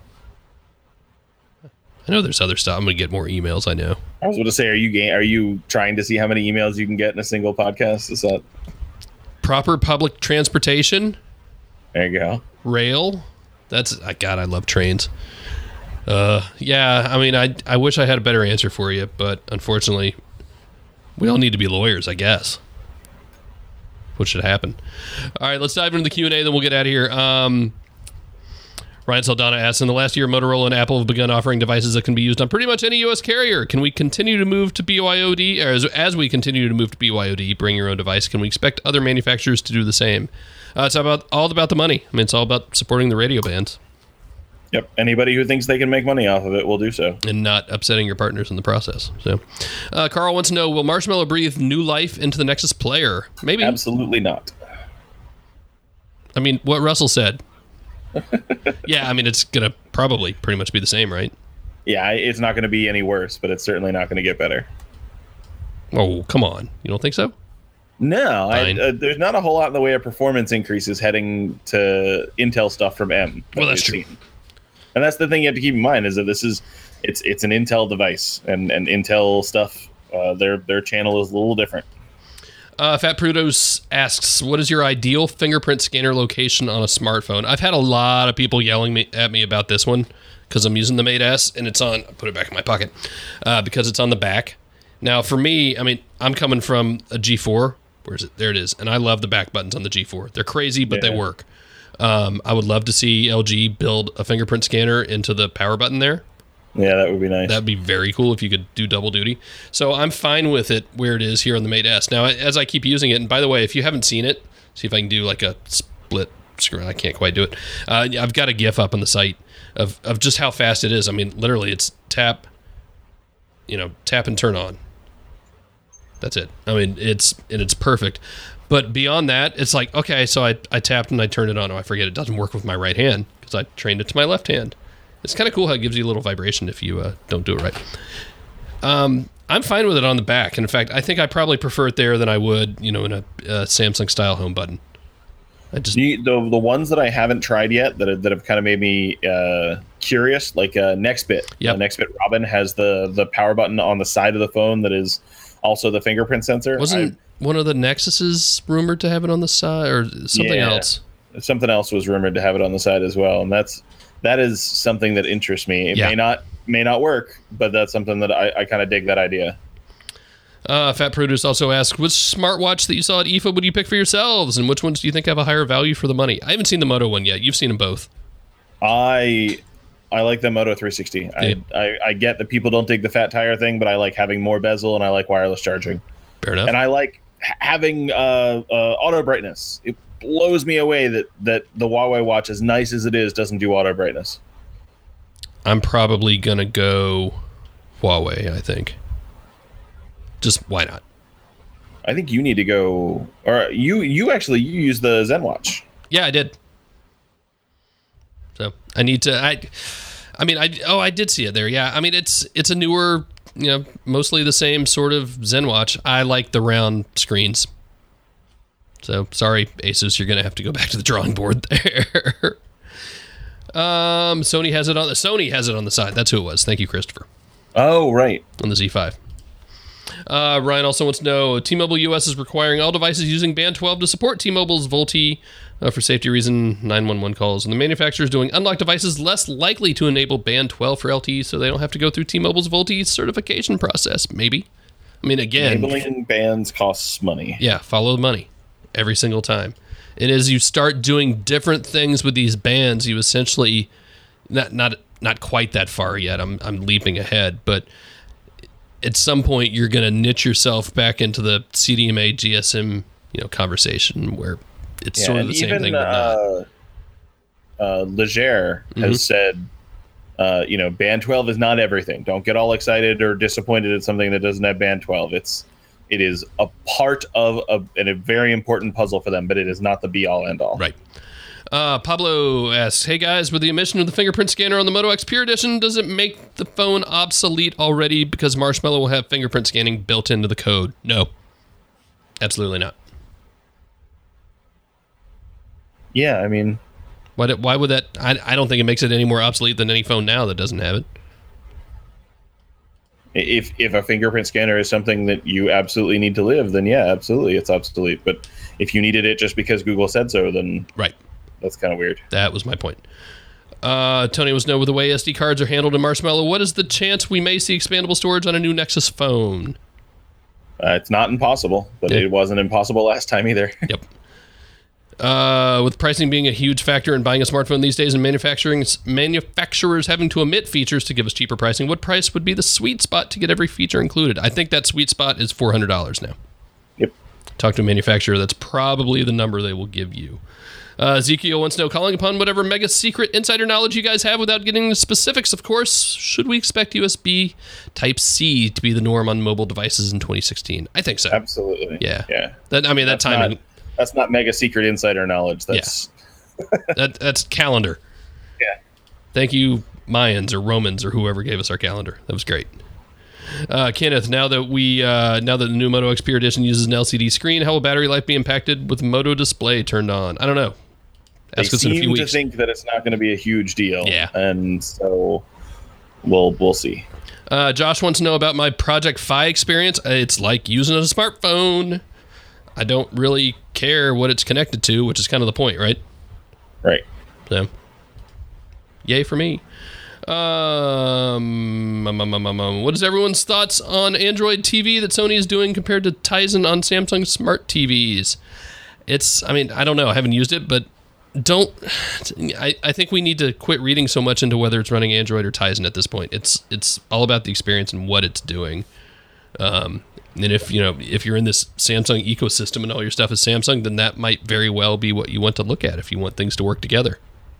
I know there's other stuff. I'm going to get more emails, I know. I was going to say, are you ga- are you trying to see how many emails you can get in a single podcast? Is that proper public transportation? There you go. Rail. That's, God, I love trains. Uh, yeah, I mean, I I wish I had a better answer for you, but unfortunately, we all need to be lawyers, I guess. What should happen? All right, let's dive into the Q and A, then we'll get out of here. Um, Ryan Saldana asks, in the last year, Motorola and Apple have begun offering devices that can be used on pretty much any U S carrier. Can we continue to move to B Y O D? Or as, as we continue to move to B Y O D, bring your own device, can we expect other manufacturers to do the same? Uh, it's about all about the money. I mean, it's all about supporting the radio bands. Yep. Anybody who thinks they can make money off of it will do so. And not upsetting your partners in the process. So, uh, Carl wants to know, will Marshmallow breathe new life into the Nexus player? Maybe. Absolutely not. I mean, what Russell said. Yeah, I mean, it's going to probably pretty much be the same, right? Yeah, it's not going to be any worse, but it's certainly not going to get better. Oh, come on. You don't think so? No, I, uh, there's not a whole lot in the way of performance increases heading to Intel stuff from M. Well, that's true. Seen. And that's the thing you have to keep in mind is that this is it's it's an Intel device, and, and Intel stuff, uh, their their channel is a little different. Uh, Fat Prudos asks, what is your ideal fingerprint scanner location on a smartphone? I've had a lot of people yelling me, at me about this one because I'm using the Mate S, and it's on, I'll put it back in my pocket, uh, because it's on the back. Now, for me, I mean, I'm coming from a G four. Where is it? There it is. And I love the back buttons on the G four. They're crazy, but Yeah. they work. Um, I would love to see L G build a fingerprint scanner into the power button there. Yeah, that would be nice. That'd be very cool if you could do double duty. So I'm fine with it where it is here on the Mate S. Now, as I keep using it, and by the way, if you haven't seen it, see if I can do like a split screen. I can't quite do it. Uh, I've got a GIF up on the site of, of just how fast it is. I mean, literally, it's tap, you know, tap and turn on. That's it. I mean, it's and it's perfect. But beyond that, it's like, okay, so I, I tapped and I turned it on. Oh, I forget it doesn't work with my right hand because I trained it to my left hand. It's kind of cool how it gives you a little vibration if you uh, don't do it right. Um, I'm fine with it on the back. And in fact, I think I probably prefer it there than I would, you know, in a, a Samsung style home button. I just the, the the ones that I haven't tried yet that have, that have kind of made me uh, curious, like uh, Nextbit. Yep. Uh, Nextbit Robin has the the power button on the side of the phone that is also the fingerprint sensor. wasn't I, one of the Nexuses rumored to have it on the side or something Yeah. else. something else was rumored to have it on the side as well, and that's that is something that interests me. It Yeah. may not may not work, but that's something that I, I kind of dig that idea. Uh, Fat Produce also asked, which smartwatch that you saw at I F A would you pick for yourselves, and which ones do you think have a higher value for the money? I haven't seen the Moto one yet. You've seen them both. I I like the Moto three sixty. Yeah. I, I I get that people don't dig the fat tire thing, but I like having more bezel and I like wireless charging, Fair enough. and I like ha- having uh, uh, auto brightness. It blows me away that that the Huawei watch, as nice as it is, doesn't do auto brightness. I'm probably going to go Huawei, I think. Just why not? I think you need to go, or you you actually you use the ZenWatch. Yeah, I did. So I need to. I, I mean, I oh, I did see it there. Yeah, I mean, it's it's a newer, you know, mostly the same sort of ZenWatch. I like the round screens. So sorry, Asus, you're gonna have to go back to the drawing board there. um, Sony has it on the Sony has it on the side. That's who it was. Thank you, Christopher. Oh, right. On the Z five. Uh, Ryan also wants to know, T-Mobile U S is requiring all devices using Band twelve to support T-Mobile's VoLTE uh, for safety reason nine one one calls. And the manufacturer is doing unlocked devices less likely to enable Band twelve for L T E so they don't have to go through T-Mobile's VoLTE certification process. Maybe. I mean, again... Enabling bands costs money. Yeah, follow the money every single time. And as you start doing different things with these bands, you essentially... Not not not quite that far yet. I'm I'm leaping ahead, but... At some point, you're going to niche yourself back into the C D M A G S M, you know, conversation where it's Yeah, sort of and the same even, thing, but not. uh, uh, Leger Mhm. has said, uh, you know, Band twelve is not everything. Don't get all excited or disappointed at something that doesn't have Band twelve. It's it is a part of a, and a very important puzzle for them, but it is not the be all end all. Right. Uh, Pablo asks, hey guys, with the omission of the fingerprint scanner on the Moto X Pure Edition, does it make the phone obsolete already because Marshmallow will have fingerprint scanning built into the code? No. Absolutely not. Yeah, I mean, Why, do- why would that? I, I don't think it makes it any more obsolete than any phone now that doesn't have it. if if a fingerprint scanner is something that you absolutely need to live, then yeah, absolutely, it's obsolete. But if you needed it just because Google said so, then Right. that's kind of weird. That was my point. Uh, Tony wants to know, with the way S D cards are handled in Marshmallow, what is the chance we may see expandable storage on a new Nexus phone? Uh, it's not impossible, but Yeah. it wasn't impossible last time either. Yep. Uh, with pricing being a huge factor in buying a smartphone these days and manufacturing manufacturers having to omit features to give us cheaper pricing, what price would be the sweet spot to get every feature included? I think that sweet spot is four hundred dollars now. Yep. Talk to a manufacturer, that's probably the number they will give you. Uh, Ezekiel wants to know, calling upon whatever mega secret insider knowledge you guys have without getting the specifics, of course, should we expect U S B Type-C to be the norm on mobile devices in twenty sixteen? I think so. Absolutely. Yeah. Yeah. That, I mean, that That's timing... not, that's not mega secret insider knowledge. That's That that's calendar. Yeah. Thank you, Mayans or Romans or whoever gave us our calendar. That was great. Uh, Kenneth, now that we uh, now that the new Moto X Pure Edition uses an L C D screen, how will battery life be impacted with Moto Display turned on? I don't know. Ask they us in a few seem to weeks. think that it's not going to be a huge deal. Yeah. And so we'll we'll see. Uh, Josh wants to know about my Project Fi experience. Uh, It's like using a smartphone. I don't really care what it's connected to, which is kind of the point, right? Right. So, yay for me. Um, um, um, um, um, what is everyone's thoughts on Android T V that Sony is doing compared to Tizen on Samsung smart T Vs? It's, I mean, I don't know. I haven't used it, but don't, I, I think we need to quit reading so much into whether it's running Android or Tizen at this point. It's, it's all about the experience and what it's doing. Um, and if, you know, if you're in this Samsung ecosystem and all your stuff is Samsung, then that might very well be what you want to look at if you want things to work together.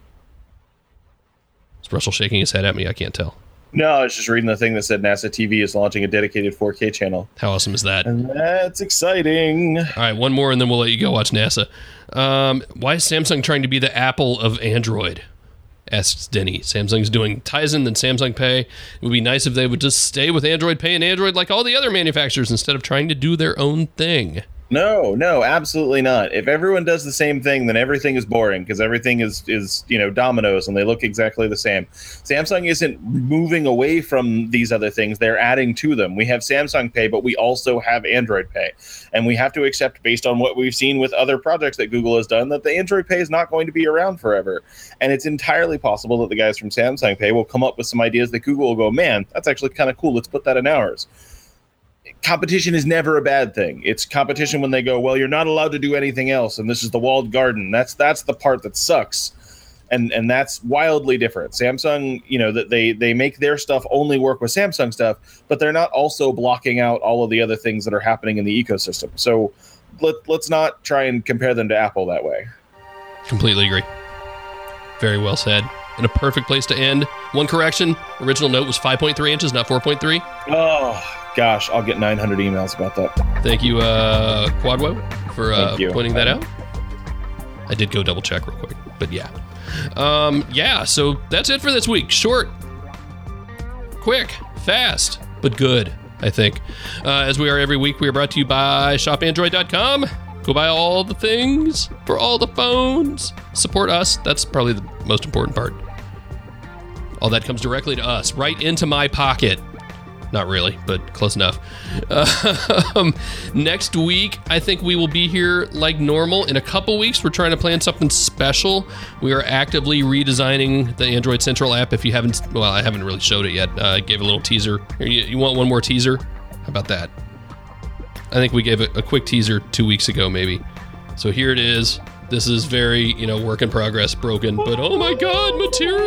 Is Russell shaking his head at me? I can't tell. No, I was just reading the thing that said NASA T V is launching a dedicated four K channel. How awesome is that? And that's exciting. All right, one more and then we'll let you go watch NASA. Um, why is Samsung trying to be the Apple of Android? Asks Denny. Samsung's doing Tizen and Samsung Pay. It would be nice if they would just stay with Android Pay and Android like all the other manufacturers instead of trying to do their own thing. No, no, absolutely not. If everyone does the same thing, then everything is boring because everything is, is, you know, dominoes and they look exactly the same. Samsung isn't moving away from these other things. They're adding to them. We have Samsung Pay, but we also have Android Pay. And we have to accept, based on what we've seen with other projects that Google has done, that the Android Pay is not going to be around forever. And it's entirely possible that the guys from Samsung Pay will come up with some ideas that Google will go, man, that's actually kind of cool. Let's put that in ours. Competition is never a bad thing. It's competition when they go, well, you're not allowed to do anything else, and this is the walled garden. That's that's the part that sucks, and and that's wildly different. Samsung, you know, that they they make their stuff only work with Samsung stuff, but they're not also blocking out all of the other things that are happening in the ecosystem. So let let's not try and compare them to Apple that way. Completely agree. Very well said. And a perfect place to end. One correction: original note was five point three inches, not four point three. Oh. Gosh, I'll get nine hundred emails about that. Thank you, uh, Quadwo, for uh, you. pointing that out. I did go double check real quick, but yeah. Um, yeah, so that's it for this week. Short, quick, fast, but good, I think. Uh, as we are every week, we are brought to you by shop android dot com. Go buy all the things for all the phones. Support us. That's probably the most important part. All that comes directly to us, right into my pocket. Not really, but close enough. Um, next week, I think we will be here like normal. In a couple weeks, we're trying to plan something special. We are actively redesigning the Android Central app. If you haven't, well, I haven't really showed it yet. I uh, gave a little teaser. You, you want one more teaser? How about that? I think we gave a, a quick teaser two weeks ago, maybe. So here it is. This is very, you know, work in progress, broken, but oh my God,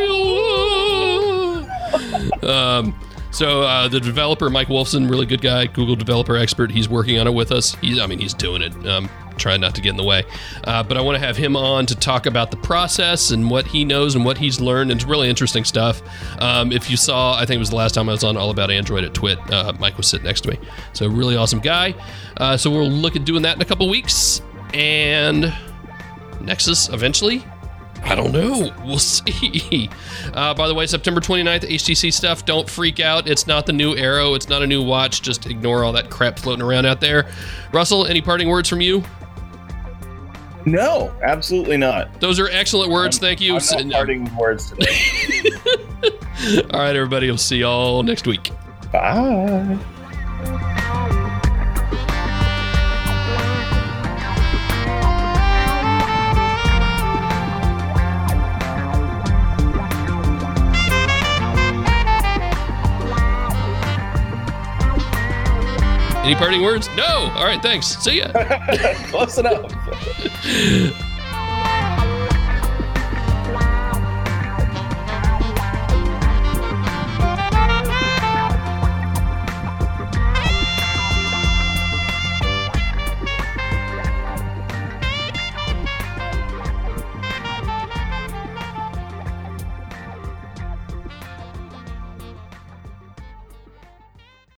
material! um... So uh, the developer, Mike Wolfson, really good guy, Google developer expert. He's working on it with us. He's, I mean, he's doing it. Um, trying not to get in the way. Uh, but I want to have him on to talk about the process and what he knows and what he's learned. It's really interesting stuff. Um, if you saw, I think it was the last time I was on All About Android at Twit, uh, Mike was sitting next to me. So really awesome guy. Uh, so we'll look at doing that in a couple weeks. And Nexus eventually. I don't know. We'll see. Uh, by the way, September twenty-ninth, H T C stuff. Don't freak out. It's not the new Arrow. It's not a new watch. Just ignore all that crap floating around out there. Russell, any parting words from you? No, absolutely not. Those are excellent words. I'm, Thank you. I'm not parting words today. All right, everybody. We'll see y'all next week. Bye. Any parting words? No. All right, thanks. See ya. Close enough.